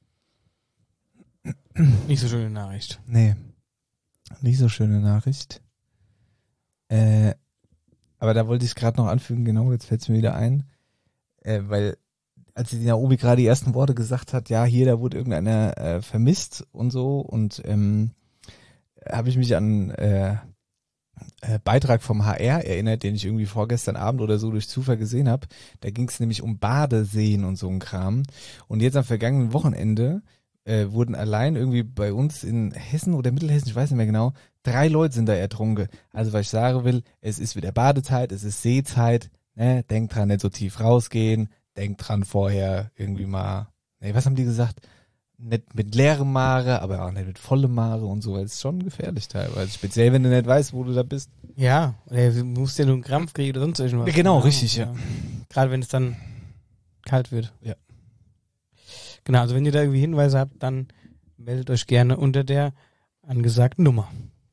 Nicht so schöne Nachricht. Nee, nicht so schöne Nachricht. Aber da wollte ich gerade noch anfügen, genau, jetzt fällt es mir wieder ein. weil als die Naomi gerade die ersten Worte gesagt hat, ja, hier, da wurde irgendeiner vermisst und so und habe ich mich an Beitrag vom HR erinnert, den ich irgendwie vorgestern Abend oder so durch Zufall gesehen habe. Da ging es nämlich um Badeseen und so ein Kram. Und jetzt am vergangenen Wochenende wurden allein irgendwie bei uns in Hessen oder Mittelhessen, ich weiß nicht mehr genau, 3 Leute sind da ertrunken. Also was ich sagen will, es ist wieder Badezeit, es ist Seezeit, ne? Denkt dran, nicht so tief rausgehen, denkt dran vorher irgendwie mal, was haben die gesagt? Nicht mit leerem Mare, aber auch nicht mit vollem Mare und so, weil es ist schon gefährlich teilweise. Speziell, wenn du nicht weißt, wo du da bist. Ja, du musst ja nur einen Krampf kriegen oder sonst irgendwas. Genau, richtig, ja. Gerade wenn es dann kalt wird. Ja. Genau, also wenn ihr da irgendwie Hinweise habt, dann meldet euch gerne unter der angesagten Nummer.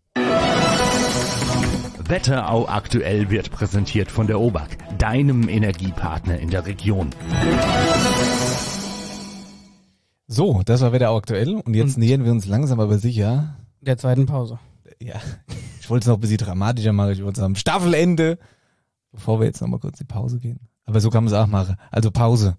Wetterau aktuell wird präsentiert von der OBAK, deinem Energiepartner in der Region. So, das war Wetterau aktuell und jetzt nähern wir uns langsam aber sicher der zweiten Pause. Ja, ich wollte es noch ein bisschen dramatischer machen, ich wollte sagen Staffelende, bevor wir jetzt nochmal kurz in die Pause gehen. Aber so kann man es auch machen, also Pause.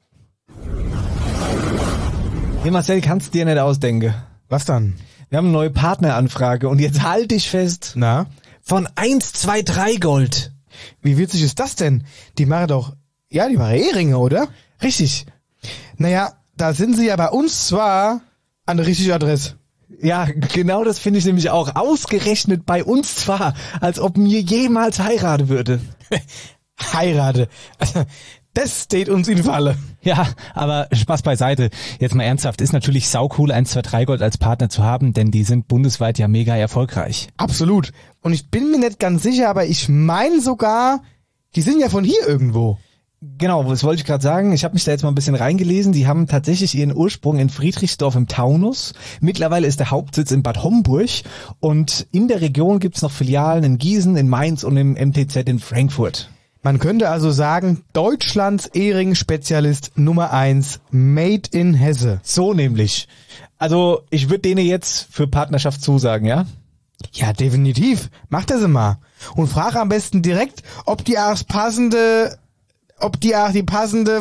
Hey Marcel, kannst du dir nicht ausdenken? Was dann? Wir haben eine neue Partneranfrage und jetzt halt dich fest. Na? Von 123 Gold. Wie witzig ist das denn? Die machen doch, die machen Eheringe, oder? Richtig. Naja, da sind sie ja bei uns zwar an der richtigen Adresse. Ja, genau das finde ich nämlich auch. Ausgerechnet bei uns zwar, als ob mir jemals heirate würde. Heirate. Das steht uns in Falle. Ja, aber Spaß beiseite. Jetzt mal ernsthaft, ist natürlich saucool, 123 Gold als Partner zu haben, denn die sind bundesweit ja mega erfolgreich. Absolut. Und ich bin mir nicht ganz sicher, aber ich meine sogar, die sind ja von hier irgendwo. Genau, das wollte ich gerade sagen. Ich habe mich da jetzt mal ein bisschen reingelesen. Die haben tatsächlich ihren Ursprung in Friedrichsdorf im Taunus. Mittlerweile ist der Hauptsitz in Bad Homburg und in der Region gibt's noch Filialen in Gießen, in Mainz und im MTZ in Frankfurt. Man könnte also sagen, Deutschlands Ehring-Spezialist Nummer 1, Made in Hesse. So nämlich. Also ich würde denen jetzt für Partnerschaft zusagen, ja? Ja, definitiv. Mach das mal. Und frag am besten direkt, ob die auch die passende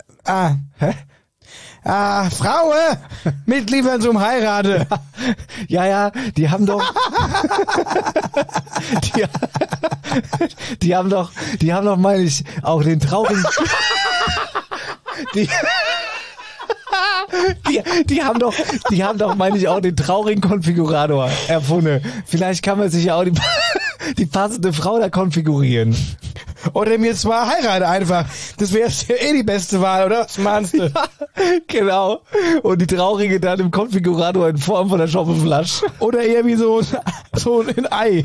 Fraue mitliefern zum Heirate. Ja, die haben doch die haben doch, meine ich, auch den traurigen die haben doch, meine ich, auch den traurigen Konfigurator erfunden. Vielleicht kann man sich ja auch die passende Frau da konfigurieren. Oder mir zwar heirate einfach. Das wäre die beste Wahl, oder? Was meinst du? Ja, genau. Und die traurige dann im Konfigurator in Form von der Schoppenflasche. Oder eher wie so ein Ei.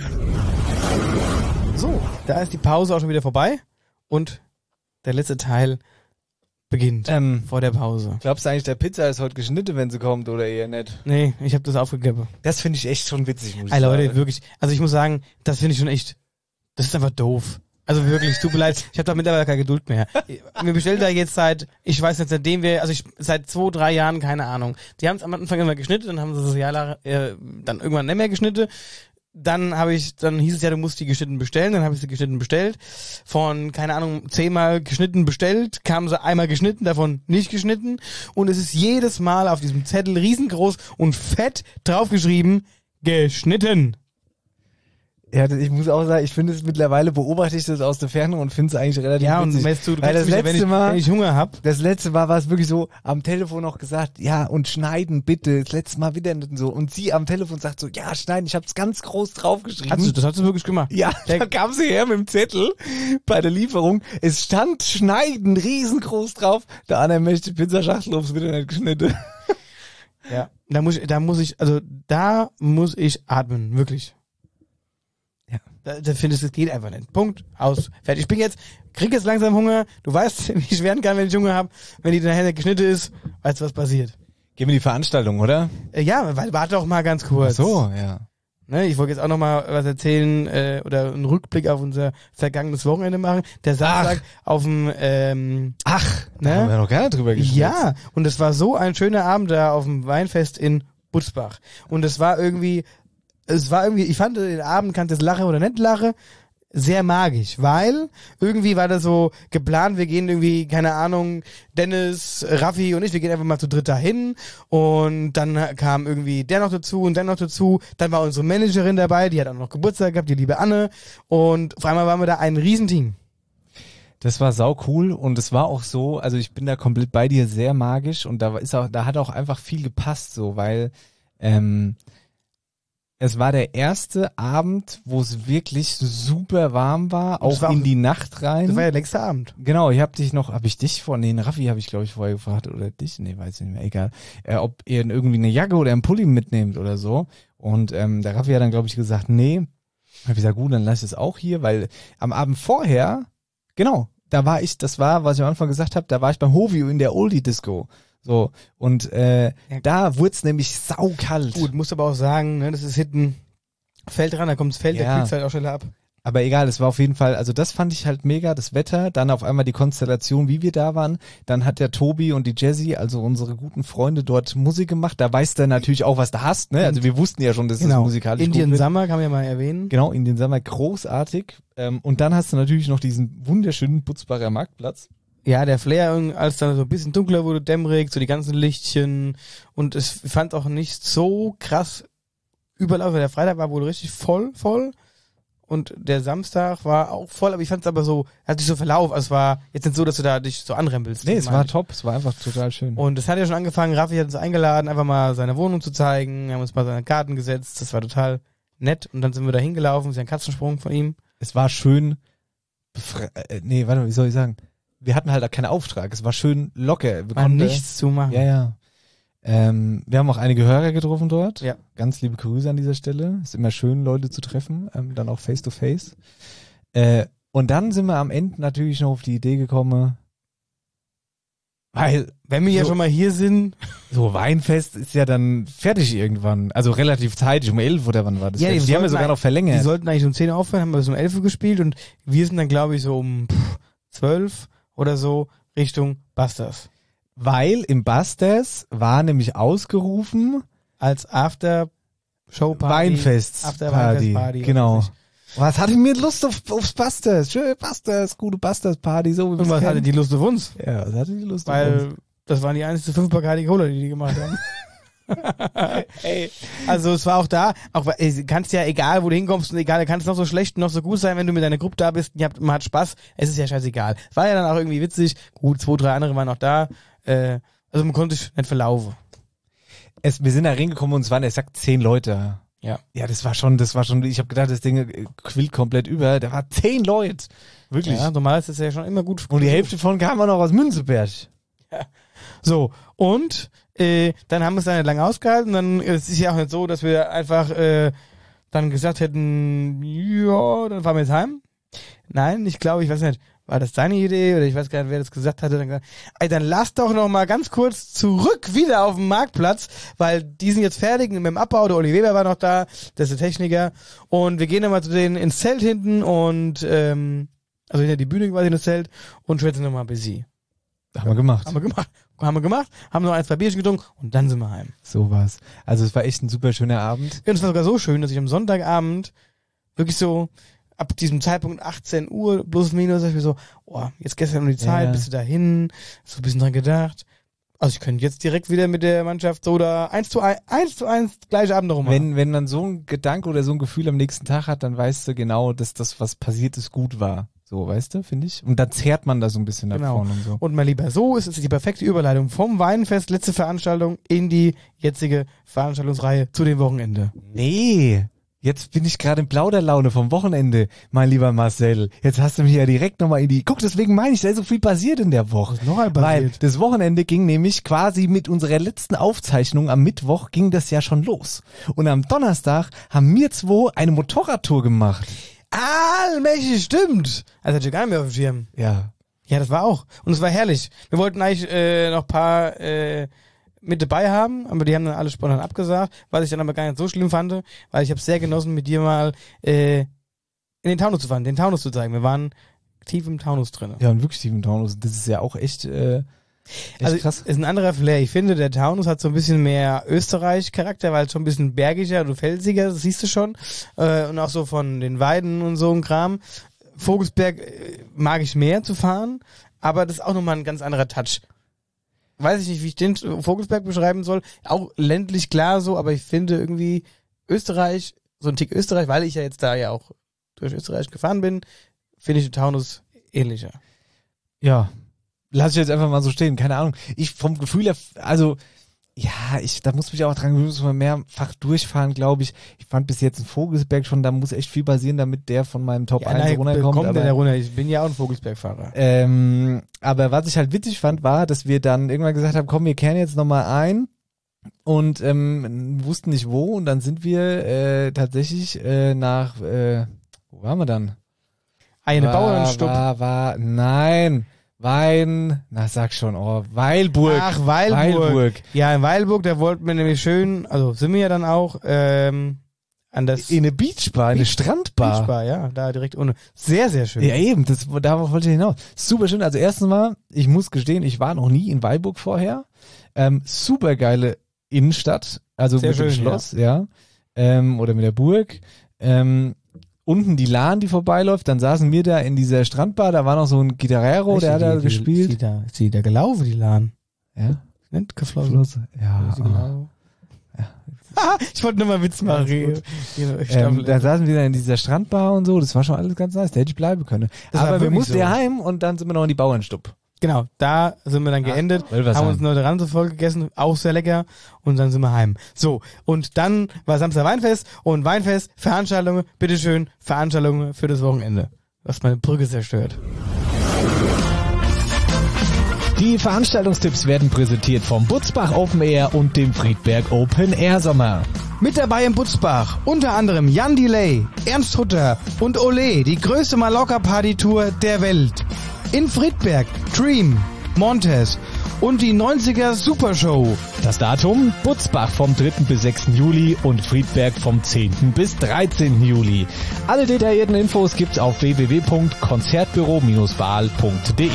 So, da ist die Pause auch schon wieder vorbei und der letzte Teil beginnt vor der Pause. Glaubst du eigentlich, der Pizza ist heute geschnitten, wenn sie kommt, oder eher nicht? Nee, ich habe das aufgegeben. Das finde ich echt schon witzig, muss ich sagen. Leute, wirklich. Also ich muss sagen, das finde ich schon echt, das ist einfach doof. Also wirklich, tut mir leid, ich habe da mittlerweile keine Geduld mehr. Wir bestellen da jetzt seit 2-3 Jahren, keine Ahnung. Die haben es am Anfang immer geschnitten, dann haben sie das Jahr lang, dann irgendwann nicht mehr geschnitten. Dann hieß es ja, du musst die geschnitten bestellen, dann habe ich sie geschnitten bestellt. Von, keine Ahnung, 10-mal geschnitten bestellt, kamen sie einmal geschnitten, davon nicht geschnitten. Und es ist jedes Mal auf diesem Zettel riesengroß und fett draufgeschrieben, geschnitten. Ja, ich muss auch sagen, ich finde es mittlerweile, beobachte ich das aus der Ferne und finde es eigentlich relativ witzig. Ja, und du weil das letzte Mal, wenn ich Hunger hab. Das letzte Mal war es wirklich so, am Telefon auch gesagt, ja, und schneiden bitte, das letzte Mal wieder nicht so. Und sie am Telefon sagt so, ja, schneiden, ich hab's ganz groß draufgeschrieben. Das hat sie wirklich gemacht? Ja, da kam sie her mit dem Zettel bei der Lieferung. Es stand schneiden riesengroß drauf. Der andere möchte Pizzaschachtel, ob's wieder nicht geschnitten. Ja, da muss ich atmen, wirklich. Da findest du, es geht einfach nicht. Punkt. Aus. Fertig. Krieg jetzt langsam Hunger. Du weißt, wie ich werden kann, wenn ich Hunger habe. Wenn die nachher geschnitten ist, weißt du, was passiert. Gehen wir die Veranstaltung, oder? Ja, warte doch mal ganz kurz. Ach so, ja. Ne, ich wollte jetzt auch noch mal was erzählen oder einen Rückblick auf unser vergangenes Wochenende machen. Der Samstag auf dem da haben wir noch gar nicht drüber gesprochen. Ja, und es war so ein schöner Abend da auf dem Weinfest in Butzbach. Und es war irgendwie, ich fand den Abend, kannst du jetzt lachen oder nicht lachen. sehr magisch, weil irgendwie war das so geplant, wir gehen irgendwie, keine Ahnung, Dennis, Raffi und ich, wir gehen einfach mal zu dritt dahin und dann kam irgendwie der noch dazu und der noch dazu, dann war unsere Managerin dabei, die hat auch noch Geburtstag gehabt, die liebe Anne und auf einmal waren wir da ein Riesenteam. Das war sau cool und es war auch so, also ich bin da komplett bei dir, sehr magisch und da hat auch einfach viel gepasst so, weil es war der erste Abend, wo es wirklich super warm war, auch in die Nacht rein. Das war ja der längste Abend. Genau, Raffi habe ich glaube ich vorher gefragt oder dich, nee, weiß ich nicht mehr, egal, ob ihr irgendwie eine Jacke oder einen Pulli mitnehmt oder so und der Raffi hat dann glaube ich gesagt, nee, habe ich gesagt, gut, dann lass ich es auch hier, weil am Abend vorher, genau, das war, was ich am Anfang gesagt habe, da war ich beim Hovio in der Oldie-Disco. So, und da wurde es nämlich saukalt. Gut, musst aber auch sagen, ne, das ist hinten Feld ran, da kommt das Feld, der kühlt halt auch schneller ab. Aber egal, es war auf jeden Fall, also das fand ich halt mega, das Wetter, dann auf einmal die Konstellation, wie wir da waren, dann hat der Tobi und die Jessie, also unsere guten Freunde, dort Musik gemacht, da weißt du natürlich auch, was du hast, ne, also wir wussten ja schon, dass es musikalisch gut wird. Indian Summer kann man ja mal erwähnen. Genau, Indian Summer, großartig, und dann hast du natürlich noch diesen wunderschönen Putzbacher Marktplatz. Ja, der Flair, als dann so ein bisschen dunkler wurde, dämmerig, so die ganzen Lichtchen und ich fand auch nicht so krass überlauf, weil der Freitag war wohl richtig voll und der Samstag war auch voll, aber ich fand es aber so, hat sich so verlaufen, also es war jetzt nicht so, dass du da dich so anrempelst. Nee, es war top, es war einfach total schön. Und es hat ja schon angefangen, Raffi hat uns eingeladen, einfach mal seine Wohnung zu zeigen, wir haben uns mal seinen Garten gesetzt, das war total nett und dann sind wir da hingelaufen, ist ja ein Katzensprung von ihm. Es war schön, wie soll ich sagen? Wir hatten halt keinen Auftrag, es war schön locker. Wir konnten nichts zu machen. Ja. Wir haben auch einige Hörer getroffen dort. Ja. Ganz liebe Grüße an dieser Stelle. Ist immer schön, Leute zu treffen, dann auch face to face. Und dann sind wir am Ende natürlich noch auf die Idee gekommen, weil, wenn wir ja schon mal hier sind, so Weinfest ist ja dann fertig irgendwann. Also relativ zeitig, um 11 oder wann war das? Ja, die haben wir sogar noch verlängert. Die sollten eigentlich um 10 Uhr aufhören, haben wir bis um 11 Uhr gespielt und wir sind dann, glaube ich, so um 12 oder so Richtung Busters. Weil im Busters war nämlich ausgerufen als After-Show-Party. Weinfest-Party. Genau. Was hatte mir Lust aufs Busters? Schöne Busters, gute Busters-Party. So und was hatte die Lust auf uns? Ja, was hatte die Lust auf uns? Weil das waren die einzige 5-Bacardi Cola, die gemacht haben. Ey. Also es war auch da, kannst ja, egal wo du hinkommst und egal, kann es noch so schlecht und noch so gut sein, wenn du mit deiner Gruppe da bist und man hat Spaß, es ist ja scheißegal. War ja dann auch irgendwie witzig, gut, 2, 3 andere waren noch da, also man konnte sich nicht verlaufen. Wir sind da reingekommen und es waren exakt 10 Leute. Ja. Ja, das war schon, ich habe gedacht, das Ding quillt komplett über, da waren 10 Leute. Wirklich. Ja, normal ist das ja schon immer gut. Und die Hälfte von kamen auch noch aus Münzeberg. Ja. So, und dann haben wir es dann nicht lange ausgehalten. Dann es ist ja auch nicht so, dass wir einfach dann gesagt hätten, ja, dann fahren wir jetzt heim. Nein, ich glaube, ich weiß nicht, war das deine Idee oder ich weiß gar nicht, wer das gesagt hatte. Dann gesagt, dann lass doch noch mal ganz kurz zurück wieder auf den Marktplatz, weil die sind jetzt fertig mit dem Abbau. Der Olli Weber war noch da, der ist der Techniker. Und wir gehen dann mal zu denen ins Zelt hinten und also hinter die Bühne quasi in das Zelt und schwätzen nochmal bis sie. Haben wir gemacht, haben noch 1, 2 Bierchen getrunken und dann sind wir heim. So war's. Also es war echt ein super schöner Abend. Und es war sogar so schön, dass ich am Sonntagabend wirklich so ab diesem Zeitpunkt 18 Uhr plus minus, ich mir so, jetzt gestern um die Zeit, bist du da hin, so ein bisschen dran gedacht. Also ich könnte jetzt direkt wieder mit der Mannschaft so da 1:1 gleiche Abend noch machen. Wenn man so ein Gedanke oder so ein Gefühl am nächsten Tag hat, dann weißt du genau, dass das, was passiert ist, gut war. So, weißt du, finde ich. Und dann zehrt man da so ein bisschen davon und so. Und mein Lieber, so ist es die perfekte Überleitung vom Weinfest, letzte Veranstaltung, in die jetzige Veranstaltungsreihe zu dem Wochenende. Nee, jetzt bin ich gerade in Plauderlaune vom Wochenende, mein lieber Marcel. Jetzt hast du mich ja direkt nochmal guck, deswegen meine ich, da ist so viel passiert in der Woche. Was ist noch mal passiert? Weil das Wochenende ging nämlich quasi mit unserer letzten Aufzeichnung am Mittwoch ging das ja schon los. Und am Donnerstag haben wir 2 eine Motorradtour gemacht. Allmächtig, stimmt. Also hatte ich gar nicht mehr auf dem Schirm. Ja. Ja, das war auch. Und es war herrlich. Wir wollten eigentlich noch ein paar mit dabei haben, aber die haben dann alle spontan abgesagt, was ich dann aber gar nicht so schlimm fand, weil ich habe sehr genossen, mit dir mal in den Taunus zu fahren, den Taunus zu zeigen. Wir waren tief im Taunus drin. Ja, und wirklich tief im Taunus. Das ist ja auch echt Also krass. ist ein anderer Flair. Ich finde, der Taunus hat so ein bisschen mehr Österreich-Charakter, weil es schon ein bisschen bergiger und felsiger, das siehst du schon. Und auch so von den Weiden und so ein Kram. Vogelsberg mag ich mehr zu fahren, aber das ist auch nochmal ein ganz anderer Touch. Weiß ich nicht, wie ich den Vogelsberg beschreiben soll. Auch ländlich klar so, aber ich finde irgendwie Österreich, so ein Tick Österreich, weil ich ja jetzt da ja auch durch Österreich gefahren bin, finde ich den Taunus ähnlicher. Ja, lass ich jetzt einfach mal so stehen, keine Ahnung. Ich vom Gefühl her, also, ja, da muss mich auch dran gewöhnen, muss man mehrfach durchfahren, glaube ich. Ich fand bis jetzt einen Vogelsberg schon, da muss echt viel passieren, damit der von meinem Top 1 runterkommt. Kommt der da runter? Ich bin ja auch ein Vogelsbergfahrer. Aber was ich halt witzig fand, war, dass wir dann irgendwann gesagt haben, komm, wir kehren jetzt nochmal ein und wussten nicht wo und dann sind wir tatsächlich nach, wo waren wir dann? Eine Bauernstub. Nein, sag schon, Weilburg. Ach, Weilburg. Ja, in Weilburg, da wollten wir nämlich schön, also sind wir ja dann auch, an das... In eine Beachbar, eine Strandbar. Beachbar, ja, da direkt ohne. Sehr, sehr schön. Ja, eben, darauf wollte ich hinaus. Super schön, also erstens mal, ich muss gestehen, ich war noch nie in Weilburg vorher. Super geile Innenstadt, also sehr mit schön, dem Schloss, ja. Oder mit der Burg. Unten die Lahn, die vorbeiläuft, dann saßen wir da in dieser Strandbar, da war noch so ein Gitarrero, der hat da gespielt. Ist die da gelaufen, die Lahn? Ja. Nicht geflossen. Ja. Ich wollte nur mal Witz machen. Da saßen wir da in dieser Strandbar und so, das war schon alles ganz nice, da hätte ich bleiben können. Aber wir mussten ja heim und dann sind wir noch in die Bauernstub. Genau, da sind wir dann geendet, haben uns eine Ranse voll gegessen, auch sehr lecker, und dann sind wir heim. So, und dann war Samstag Weinfest, und Weinfest, Veranstaltungen, bitteschön, Veranstaltungen für das Wochenende. Was meine Brücke zerstört. Die Veranstaltungstipps werden präsentiert vom Butzbach Open Air und dem Friedberg Open Air Sommer. Mit dabei in Butzbach unter anderem Jan Delay, Ernst Hutter und Ole, die größte Mallorca-Party-Tour der Welt. In Friedberg, Dream, Montes und die 90er Supershow. Das Datum: Butzbach vom 3. bis 6. Juli und Friedberg vom 10. bis 13. Juli. Alle detaillierten Infos gibt's auf www.konzertbüro-baal.de.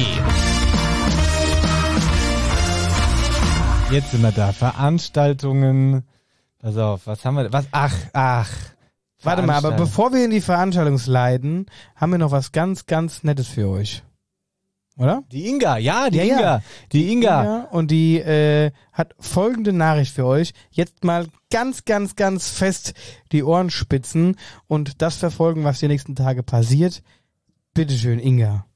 Jetzt sind wir da. Veranstaltungen. Pass auf, was haben wir? Ach. Warte mal, aber bevor wir in die Veranstaltungsleiten, haben wir noch was ganz, ganz Nettes für euch. Oder? Die Inga, Die Inga. Und die hat folgende Nachricht für euch. Jetzt mal ganz, ganz, ganz fest die Ohren spitzen und das verfolgen, was die nächsten Tage passiert. Bitteschön, Inga.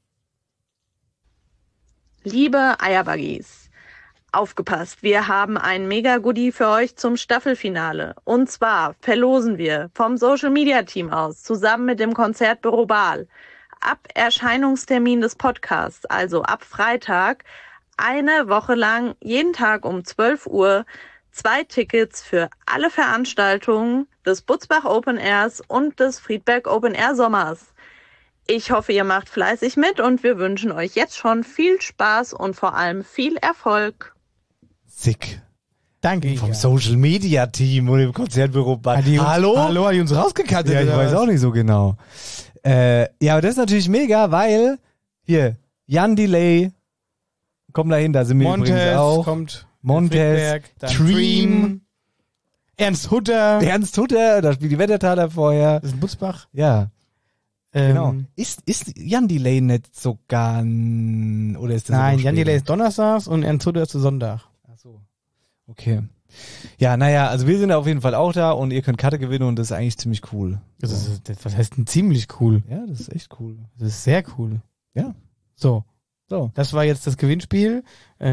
Liebe Eierbuggies, aufgepasst, wir haben ein Mega-Goodie für euch zum Staffelfinale. Und zwar verlosen wir vom Social-Media-Team aus zusammen mit dem Konzertbüro Baal ab Erscheinungstermin des Podcasts, also ab Freitag, eine Woche lang, jeden Tag um 12 Uhr, 2 Tickets für alle Veranstaltungen des Butzbach Open Airs und des Friedberg Open Air Sommers. Ich hoffe, ihr macht fleißig mit und wir wünschen euch jetzt schon viel Spaß und vor allem viel Erfolg. Sick. Danke. Vom Social Media Team und dem Konzertbüro Baal. Hallo, hat die uns rausgekattet? Ja, ich weiß auch nicht so genau. Ja, aber das ist natürlich mega, weil hier, Jan Delay, komm da hin, da sind wir Montes übrigens auch. Kommt. Montes, Dream, Ernst Hutter, da spielt die Wettertaler vorher. Das ist ein Butzbach. Ja. Genau. Ist Jan Delay nicht sogar oder ist das? Nein, Jan Delay ist donnerstags und Ernst Hutter ist Sonntag. Ach so. Okay. Ja, naja, also wir sind auf jeden Fall auch da und ihr könnt Karte gewinnen und das ist eigentlich ziemlich cool. Was heißt denn ziemlich cool? Ja, das ist echt cool. Das ist sehr cool. Ja. So. Das war jetzt das Gewinnspiel.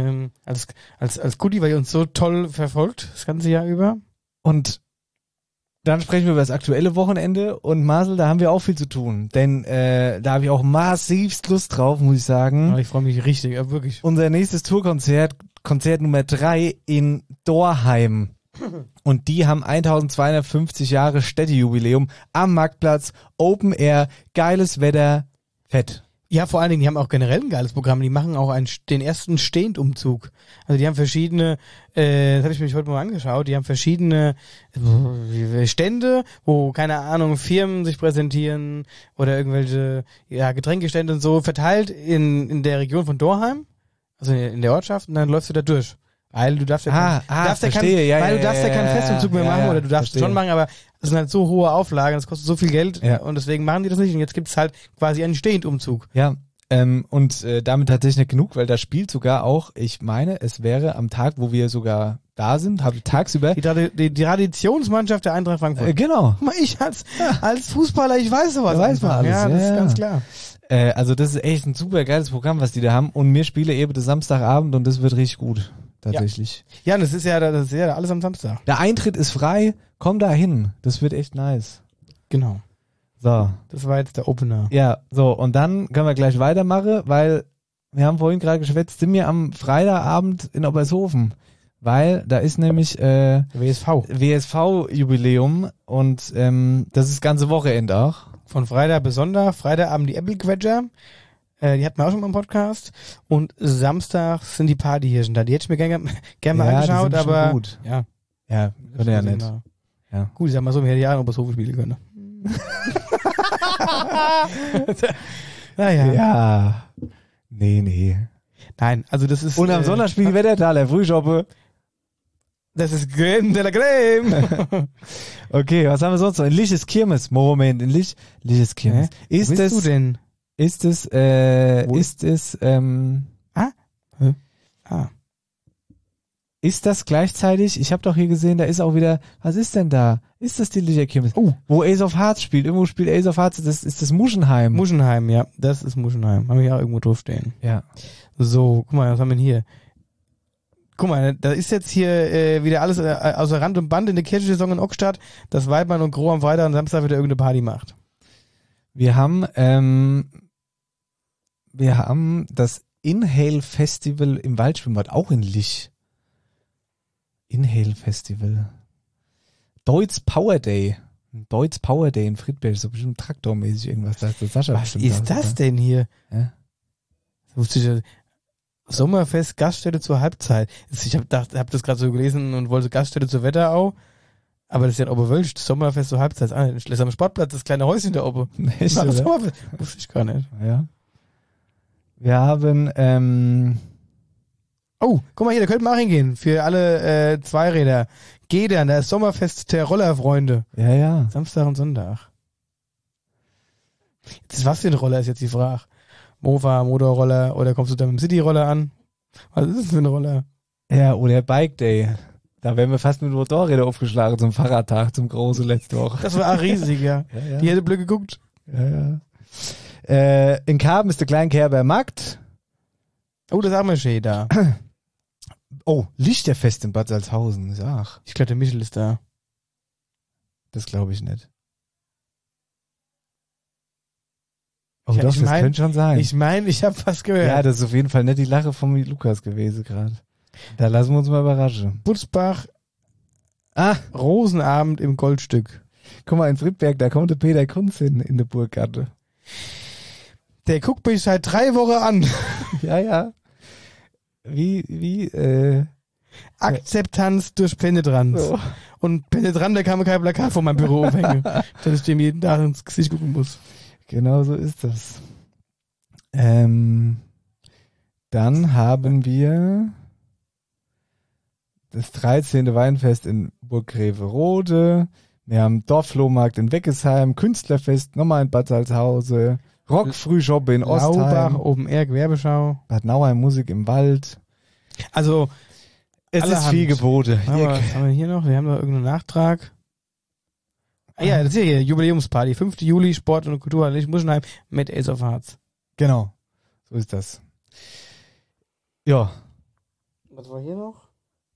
Als Goodie, weil ihr uns so toll verfolgt, das ganze Jahr über. Und dann sprechen wir über das aktuelle Wochenende und Marcel, da haben wir auch viel zu tun. Denn da habe ich auch massivst Lust drauf, muss ich sagen. Ja, ich freue mich richtig, ja, wirklich. Unser nächstes Tourkonzert, Konzert Nummer 3 in Dorheim. Und die haben 1250 Jahre Städtejubiläum am Marktplatz, Open Air, geiles Wetter, fett. Ja, vor allen Dingen, die haben auch generell ein geiles Programm. Die machen auch den ersten Stehendumzug. Also die haben verschiedene, das habe ich mich heute mal angeschaut, die haben verschiedene Stände, wo, keine Ahnung, Firmen sich präsentieren oder irgendwelche Getränkestände und so, verteilt in der Region von Dorheim. Also in der Ortschaft und dann läufst du da durch. Weil du darfst ja verstehe. du darfst ja keinen Festumzug mehr machen oder du darfst es schon machen, aber es sind halt so hohe Auflagen, das kostet so viel Geld und deswegen machen die das nicht und jetzt gibt es halt quasi einen Stehend-Umzug. Ja, und damit tatsächlich nicht genug, weil da spielt sogar auch, ich meine, es wäre am Tag, wo wir sogar da sind, habe tagsüber... Die Traditionsmannschaft der Eintracht Frankfurt. Genau. Ich als Fußballer, ich weiß sowas. Weiß man alles. Ja, das ist ganz klar. Also das ist echt ein super geiles Programm, was die da haben und wir spielen eben das Samstagabend und das wird richtig gut. Tatsächlich. Ja, und das ist ja alles am Samstag. Der Eintritt ist frei, komm da hin. Das wird echt nice. Genau. So. Das war jetzt der Opener. Ja, so, und dann können wir gleich weitermachen, weil wir haben vorhin gerade geschwätzt, sind wir am Freitagabend in Obershofen. Weil da ist nämlich WSV-Jubiläum und das ist ganze Wochenende auch. Von Freitag bis Sonntag. Freitagabend die Apple-Quetscher. Die hatten wir auch schon mal im Podcast. Und Samstag sind die Partyhirschen da. Die hätte ich mir gerne mal angeschaut, die sind aber gut. ja. Ja, würde ja nicht. Ja. Gut, ich sag mal so, wir hätten ja auch Obershofen spielen können. Naja. Ja. Nee. Nein, also das ist... Und am Sonntag spielen die Wettertaler, Frühschoppe. Das ist Creme de la Creme. Okay, was haben wir sonst noch? In Liches Kirmes. Moment, in Liches Kirmes. Wo bist du denn? Ist es, ist das gleichzeitig, ich habe doch hier gesehen, da ist auch wieder, was ist denn da? Ist das die Licher Kirmes? Wo Ace of Hearts spielt, irgendwo spielt Ace of Hearts, das ist das Muschenheim. Muschenheim, ja, das ist Muschenheim. Haben wir ja irgendwo draufstehen. Ja. So, guck mal, was haben wir denn hier? Guck mal, da ist jetzt hier wieder alles außer Rand und Band in der Kirchensaison in Ockstadt, dass Weidmann und Gro am Freitag und Samstag wieder irgendeine Party macht. Wir haben das Inhale Festival im Waldschwimmbad, auch in Lich. Inhale Festival. Deutz Power Day. Deutz Power Day in Friedberg, so bestimmt traktormäßig irgendwas. Da ist der Sascha. Was ist das denn hier? Ja. Das wusste ich ja. Sommerfest, Gaststätte zur Halbzeit. Ich habe das gerade so gelesen und wollte Gaststätte zur Wetterau. Aber das ist ja in Oberwölsch, Sommerfest zur Halbzeit. Das ist am Sportplatz, das kleine Häuschen da oben. Echt, oder? Sommerfest. Wusste ich gar nicht. Ja. Wir haben, oh, guck mal hier, da könnten wir auch hingehen. Für alle Zweiräder. Gedern, da ist Sommerfest der Rollerfreunde. Ja. Samstag und Sonntag. Jetzt, was für ein Roller ist jetzt die Frage? Mofa, Motorroller oder kommst du da mit dem Cityroller an? Was ist das für ein Roller? Ja, oder Bike Day. Da wären wir fast mit Motorrädern aufgeschlagen zum Fahrradtag, zum großen letzte Woche. Das war auch riesig, ja. Ja. Die hätte blöd geguckt. Ja. In Karben ist der Kleinkerber Markt. Oh, das haben wir schön da. Oh, Lichterfest in Bad Salzhausen. Ach. Ich glaube, der Michel ist da. Das glaube ich nicht. Oh Ja, doch, ich das mein- könnte schon sein. Ich meine, ich habe was gehört. Ja, das ist auf jeden Fall nicht die Lache von Lukas gewesen gerade. Da lassen wir uns mal überraschen. Butzbach, Rosenabend im Goldstück. Guck mal, in Friedberg, da kommt der Peter Kunz hin, in der Burggatte. Der guckt mich seit 3 Wochen an. Ja. Akzeptanz durch Penetranz. So. Und Penetrant, da kann man kein Plakat vor meinem Büro aufhängen, dass ich dem jeden Tag ins Gesicht gucken muss. Genau so ist das. Dann haben wir das 13. Weinfest in Burggräferode. Wir haben Dorfflohmarkt in Weggesheim, Künstlerfest nochmal in Bad Salzhausen, Rockfrühschoppe in Ostheim, Laubach, Open Air, Gewerbeschau. Bad Nauheim, Musik im Wald. Also, Es ist allerhand. viel Gebote. Was haben wir hier noch? Wir haben noch irgendeinen Nachtrag. Ah ja, das ist hier, Jubiläumsparty. 5. Juli, Sport- und Kulturhalle Muschenheim mit Ace of Hearts. Genau, so ist das. Ja. Was war hier noch?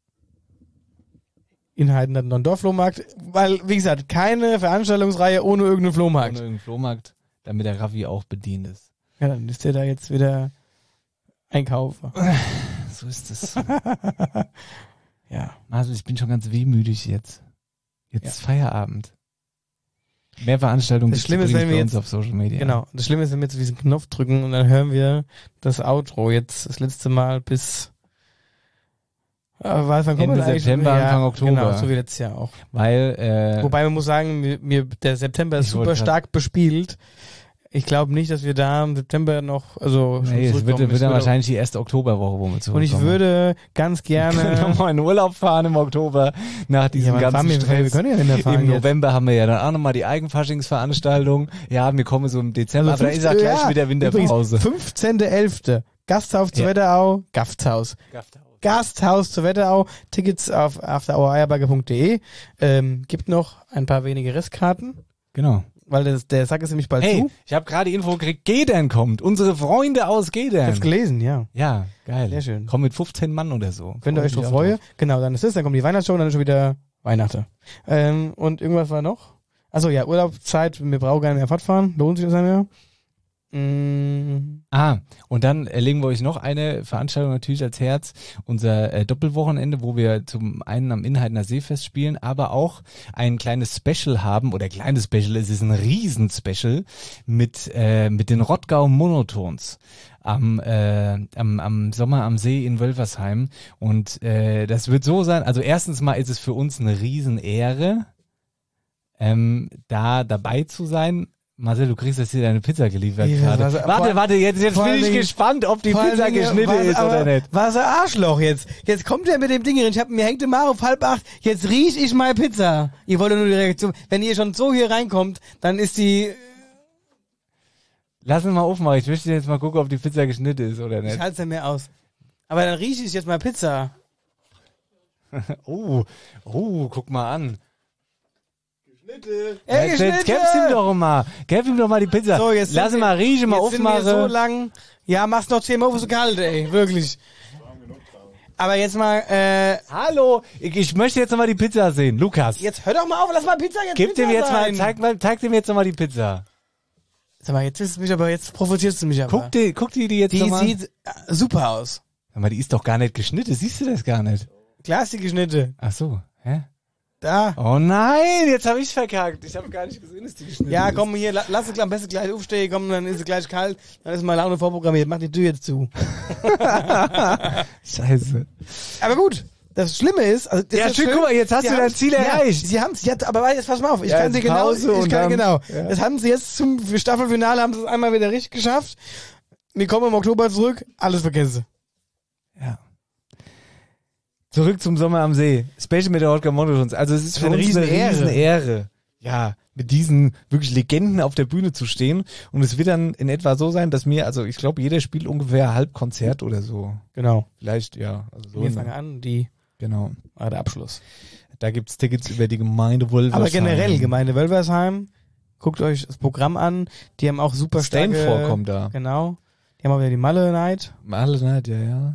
Inhalten dann noch ein Dorfflohmarkt, weil, wie gesagt, keine Veranstaltungsreihe ohne irgendeinen Flohmarkt. Ohne irgendeinen Flohmarkt, damit der Raffi auch bedient ist. Ja, dann ist der da jetzt wieder Einkaufer. So ist es. Ja. Also ich bin schon ganz wehmütig jetzt. Jetzt ist Feierabend. Mehr Veranstaltungen Das Schlimme ist, wenn wir bei jetzt uns auf Social Media. Genau. Das Schlimme ist, wenn wir jetzt diesen Knopf drücken und dann hören wir das Outro jetzt das letzte Mal bis wann kommt Ende das eigentlich? September, Anfang Oktober. Genau, so wie letztes Jahr auch. Weil, Wobei man muss sagen, der September ist Ich super wollte stark bespielt. Ich glaube nicht, dass wir da im September noch, also Nee, es wird dann wahrscheinlich die erste Oktoberwoche, wo wir zurückkommen. Und ich würde ganz gerne nochmal in Urlaub fahren im Oktober nach diesem ganzen Stress. Wir können ja nicht mehr fahren. Im November haben wir ja dann auch nochmal die Eigenfaschingsveranstaltung. Ja, wir kommen so im Dezember, aber da ist auch gleich wieder Winterpause. 15.11. Gasthaus zu Wetterau, Gasthaus zu Wetterau, Tickets auf afterhoureierbagger.de. Gibt noch ein paar wenige Restkarten. Genau. Weil der Sack ist nämlich bald zu. Ich habe gerade die Info gekriegt, Gedern kommt. Unsere Freunde aus Gedern. Ich hab's gelesen, ja. Ja, geil. Sehr schön. Kommen mit 15 Mann oder so. Wenn ihr euch drauf freut. Genau, dann ist es, dann kommt die Weihnachtsshow und dann ist schon wieder Weihnachten. Und irgendwas war noch? Achso, ja, Urlaubszeit, wir brauchen gar nicht mehr Fortfahren. Lohnt sich das dann ja? Und dann legen wir euch noch eine Veranstaltung natürlich als Herz, unser Doppelwochenende, wo wir zum einen am Inhaltener Seefest spielen, aber auch ein kleines Special haben, oder kleines Special, es ist ein Riesen-Special mit den Rottgau Monotons am Sommer am See in Wölfersheim. Und das wird so sein, also erstens mal ist es für uns eine Riesenehre, da dabei zu sein. Marcel, du kriegst jetzt hier deine Pizza geliefert gerade. Warte, jetzt bin ich gespannt, ob die Pizza geschnitten ist oder nicht. Was ein Arschloch jetzt. Jetzt kommt er mit dem Ding rein. Mir hängt immer auf 7:30. Jetzt riech ich meine Pizza. Ihr wollt nur die Reaktion. Wenn ihr schon so hier reinkommt, dann ist die... Lass uns mal aufmachen. Ich möchte jetzt mal gucken, ob die Pizza geschnitten ist oder nicht. Ich halte es ja mehr aus. Aber dann rieche ich jetzt mal Pizza. Oh, guck mal an. Jetzt gib's ihm doch mal. Gib ihm doch mal die Pizza. So, jetzt lass ihn mal riechen, mal aufmachen. So lang. Ja, mach's noch 10 Mal so kalt, ey. Wirklich. Aber jetzt mal, Hallo, ich möchte jetzt noch mal die Pizza sehen. Lukas. Jetzt hör doch mal auf, lass mal Pizza jetzt Gib dem jetzt sein. Zeig dem jetzt noch mal die Pizza. Sag mal, jetzt provozierst du mich aber. Guck die jetzt noch mal. Die sieht super aus. Aber die ist doch gar nicht geschnitten. Siehst du das gar nicht? Klar ist die geschnitten. Ach so, hä? Da. Oh nein, jetzt habe ich's verkackt. Ich habe gar nicht gesehen, dass die geschnitten ist. Ja, komm hier, lass es am besten gleich aufstehen, komm, dann ist es gleich kalt, dann ist meine Laune vorprogrammiert. Mach die Tür jetzt zu. Scheiße. Aber gut, das Schlimme ist, also das ist guck mal, jetzt hast du dein Ziel erreicht. Sie haben's jetzt, aber jetzt pass mal auf, ich kann dir genau. Ja. Das haben sie jetzt zum Staffelfinale haben sie es einmal wieder richtig geschafft. Wir kommen im Oktober zurück, alles vergessen. Ja. Zurück zum Sommer am See. Special mit der Rottgau Monotons. Also es ist für uns eine Riesenehre. Ja, mit diesen wirklich Legenden auf der Bühne zu stehen. Und es wird dann in etwa so sein, dass ich glaube, jeder spielt ungefähr ein Halbkonzert oder so. Genau. Vielleicht, ja. Also so wir fangen an, genau. War der Abschluss. Da gibt's Tickets über die Gemeinde Wölversheim. Aber generell, Gemeinde Wölversheim, guckt euch das Programm an. Die haben auch super starke... Stanford kommt da. Genau. Die haben auch wieder die Malle Night. Malle Night, ja.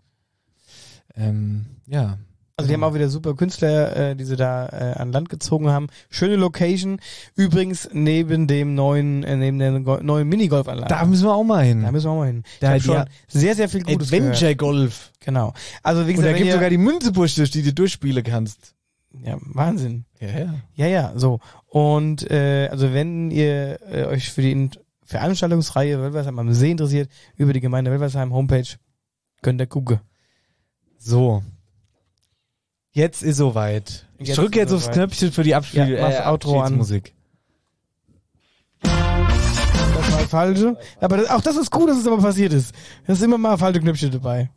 Ja. Also die haben auch wieder super Künstler, die sie da an Land gezogen haben. Schöne Location. Übrigens neben der neuen Minigolfanlage. Da müssen wir auch mal hin. Da ich schon sehr, sehr viel Gutes Adventure Golf. Genau. Also wie gesagt, und da gibt sogar die Münzebusch, durch die du durchspielen kannst. Ja, Wahnsinn. Ja. So. Und also wenn ihr euch für die Veranstaltungsreihe Wölversheim am See interessiert, über die Gemeinde Wölversheim Homepage, könnt ihr gucken. So. Jetzt ist soweit. Ich drücke jetzt aufs Knöpfchen für die Outro-Musik. Das war falsch. Aber auch das ist gut, dass es aber passiert ist. Das ist immer mal falsche Knöpfchen dabei.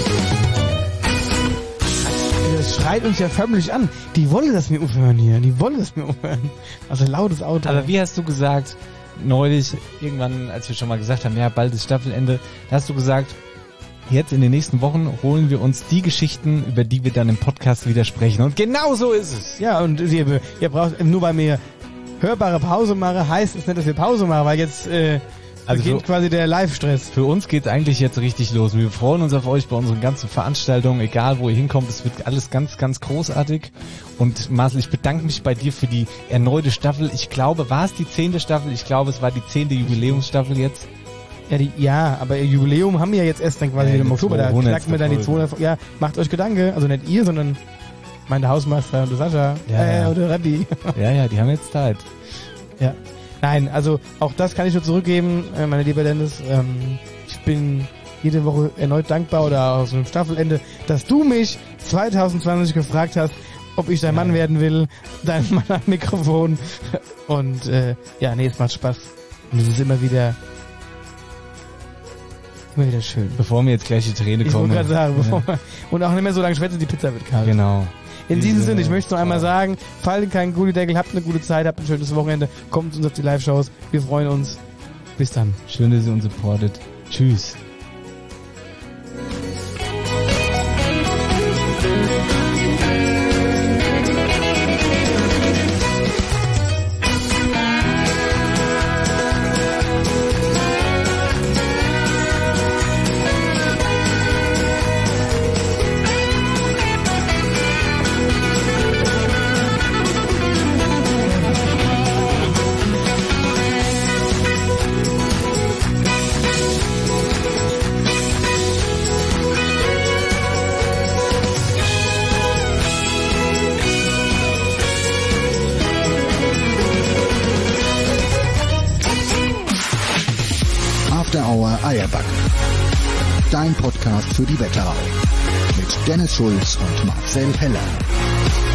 Das schreit uns ja förmlich an. Die wollen das mir aufhören hier. Also lautes Auto. Aber wie hast du gesagt, neulich, irgendwann, als wir schon mal gesagt haben, ja, bald ist Staffelende, da hast du gesagt, jetzt in den nächsten Wochen holen wir uns die Geschichten, über die wir dann im Podcast wieder sprechen. Und genau so ist es. Ja, und ihr braucht, nur weil wir hörbare Pause machen, heißt es nicht, dass wir Pause machen, weil jetzt beginnt quasi der Live-Stress. Für uns geht's eigentlich jetzt richtig los. Wir freuen uns auf euch bei unseren ganzen Veranstaltungen, egal wo ihr hinkommt. Es wird alles ganz, ganz großartig. Und Marcel, ich bedanke mich bei dir für die erneute Staffel. Ich glaube, war es die 10. Staffel? Ich glaube, es war die 10. Jubiläumsstaffel jetzt. Ja, aber Jubiläum haben wir ja jetzt erst dann quasi wieder im Oktober. Da knacken wir dann die 200. Ja, macht euch Gedanken. Also nicht ihr, sondern der Hausmeister und der Sascha. Oder Radi. Ja, die haben jetzt Zeit. Ja. Nein, also auch das kann ich nur zurückgeben, meine liebe Dennis. Ich bin jede Woche erneut dankbar oder aus einem Staffelende, dass du mich 2020 gefragt hast, ob ich dein Mann werden will. Dein Mann am Mikrofon. Und es macht Spaß. Und es ist immer wieder schön. Bevor mir jetzt gleich die Träne Ich kommen. wollte gerade sagen, und auch nicht mehr so lange schwätzen, die Pizza wird kalt. Genau. In diesem Sinne, ich möchte noch einmal sagen, fallen keinen Gullideckel, habt eine gute Zeit, habt ein schönes Wochenende, kommt zu uns auf die Live-Shows, wir freuen uns. Bis dann. Schön, dass ihr uns supportet. Tschüss. After Hour Eierback. Dein Podcast für die Wetterau. Mit Dennis Schulz und Marcel Heller.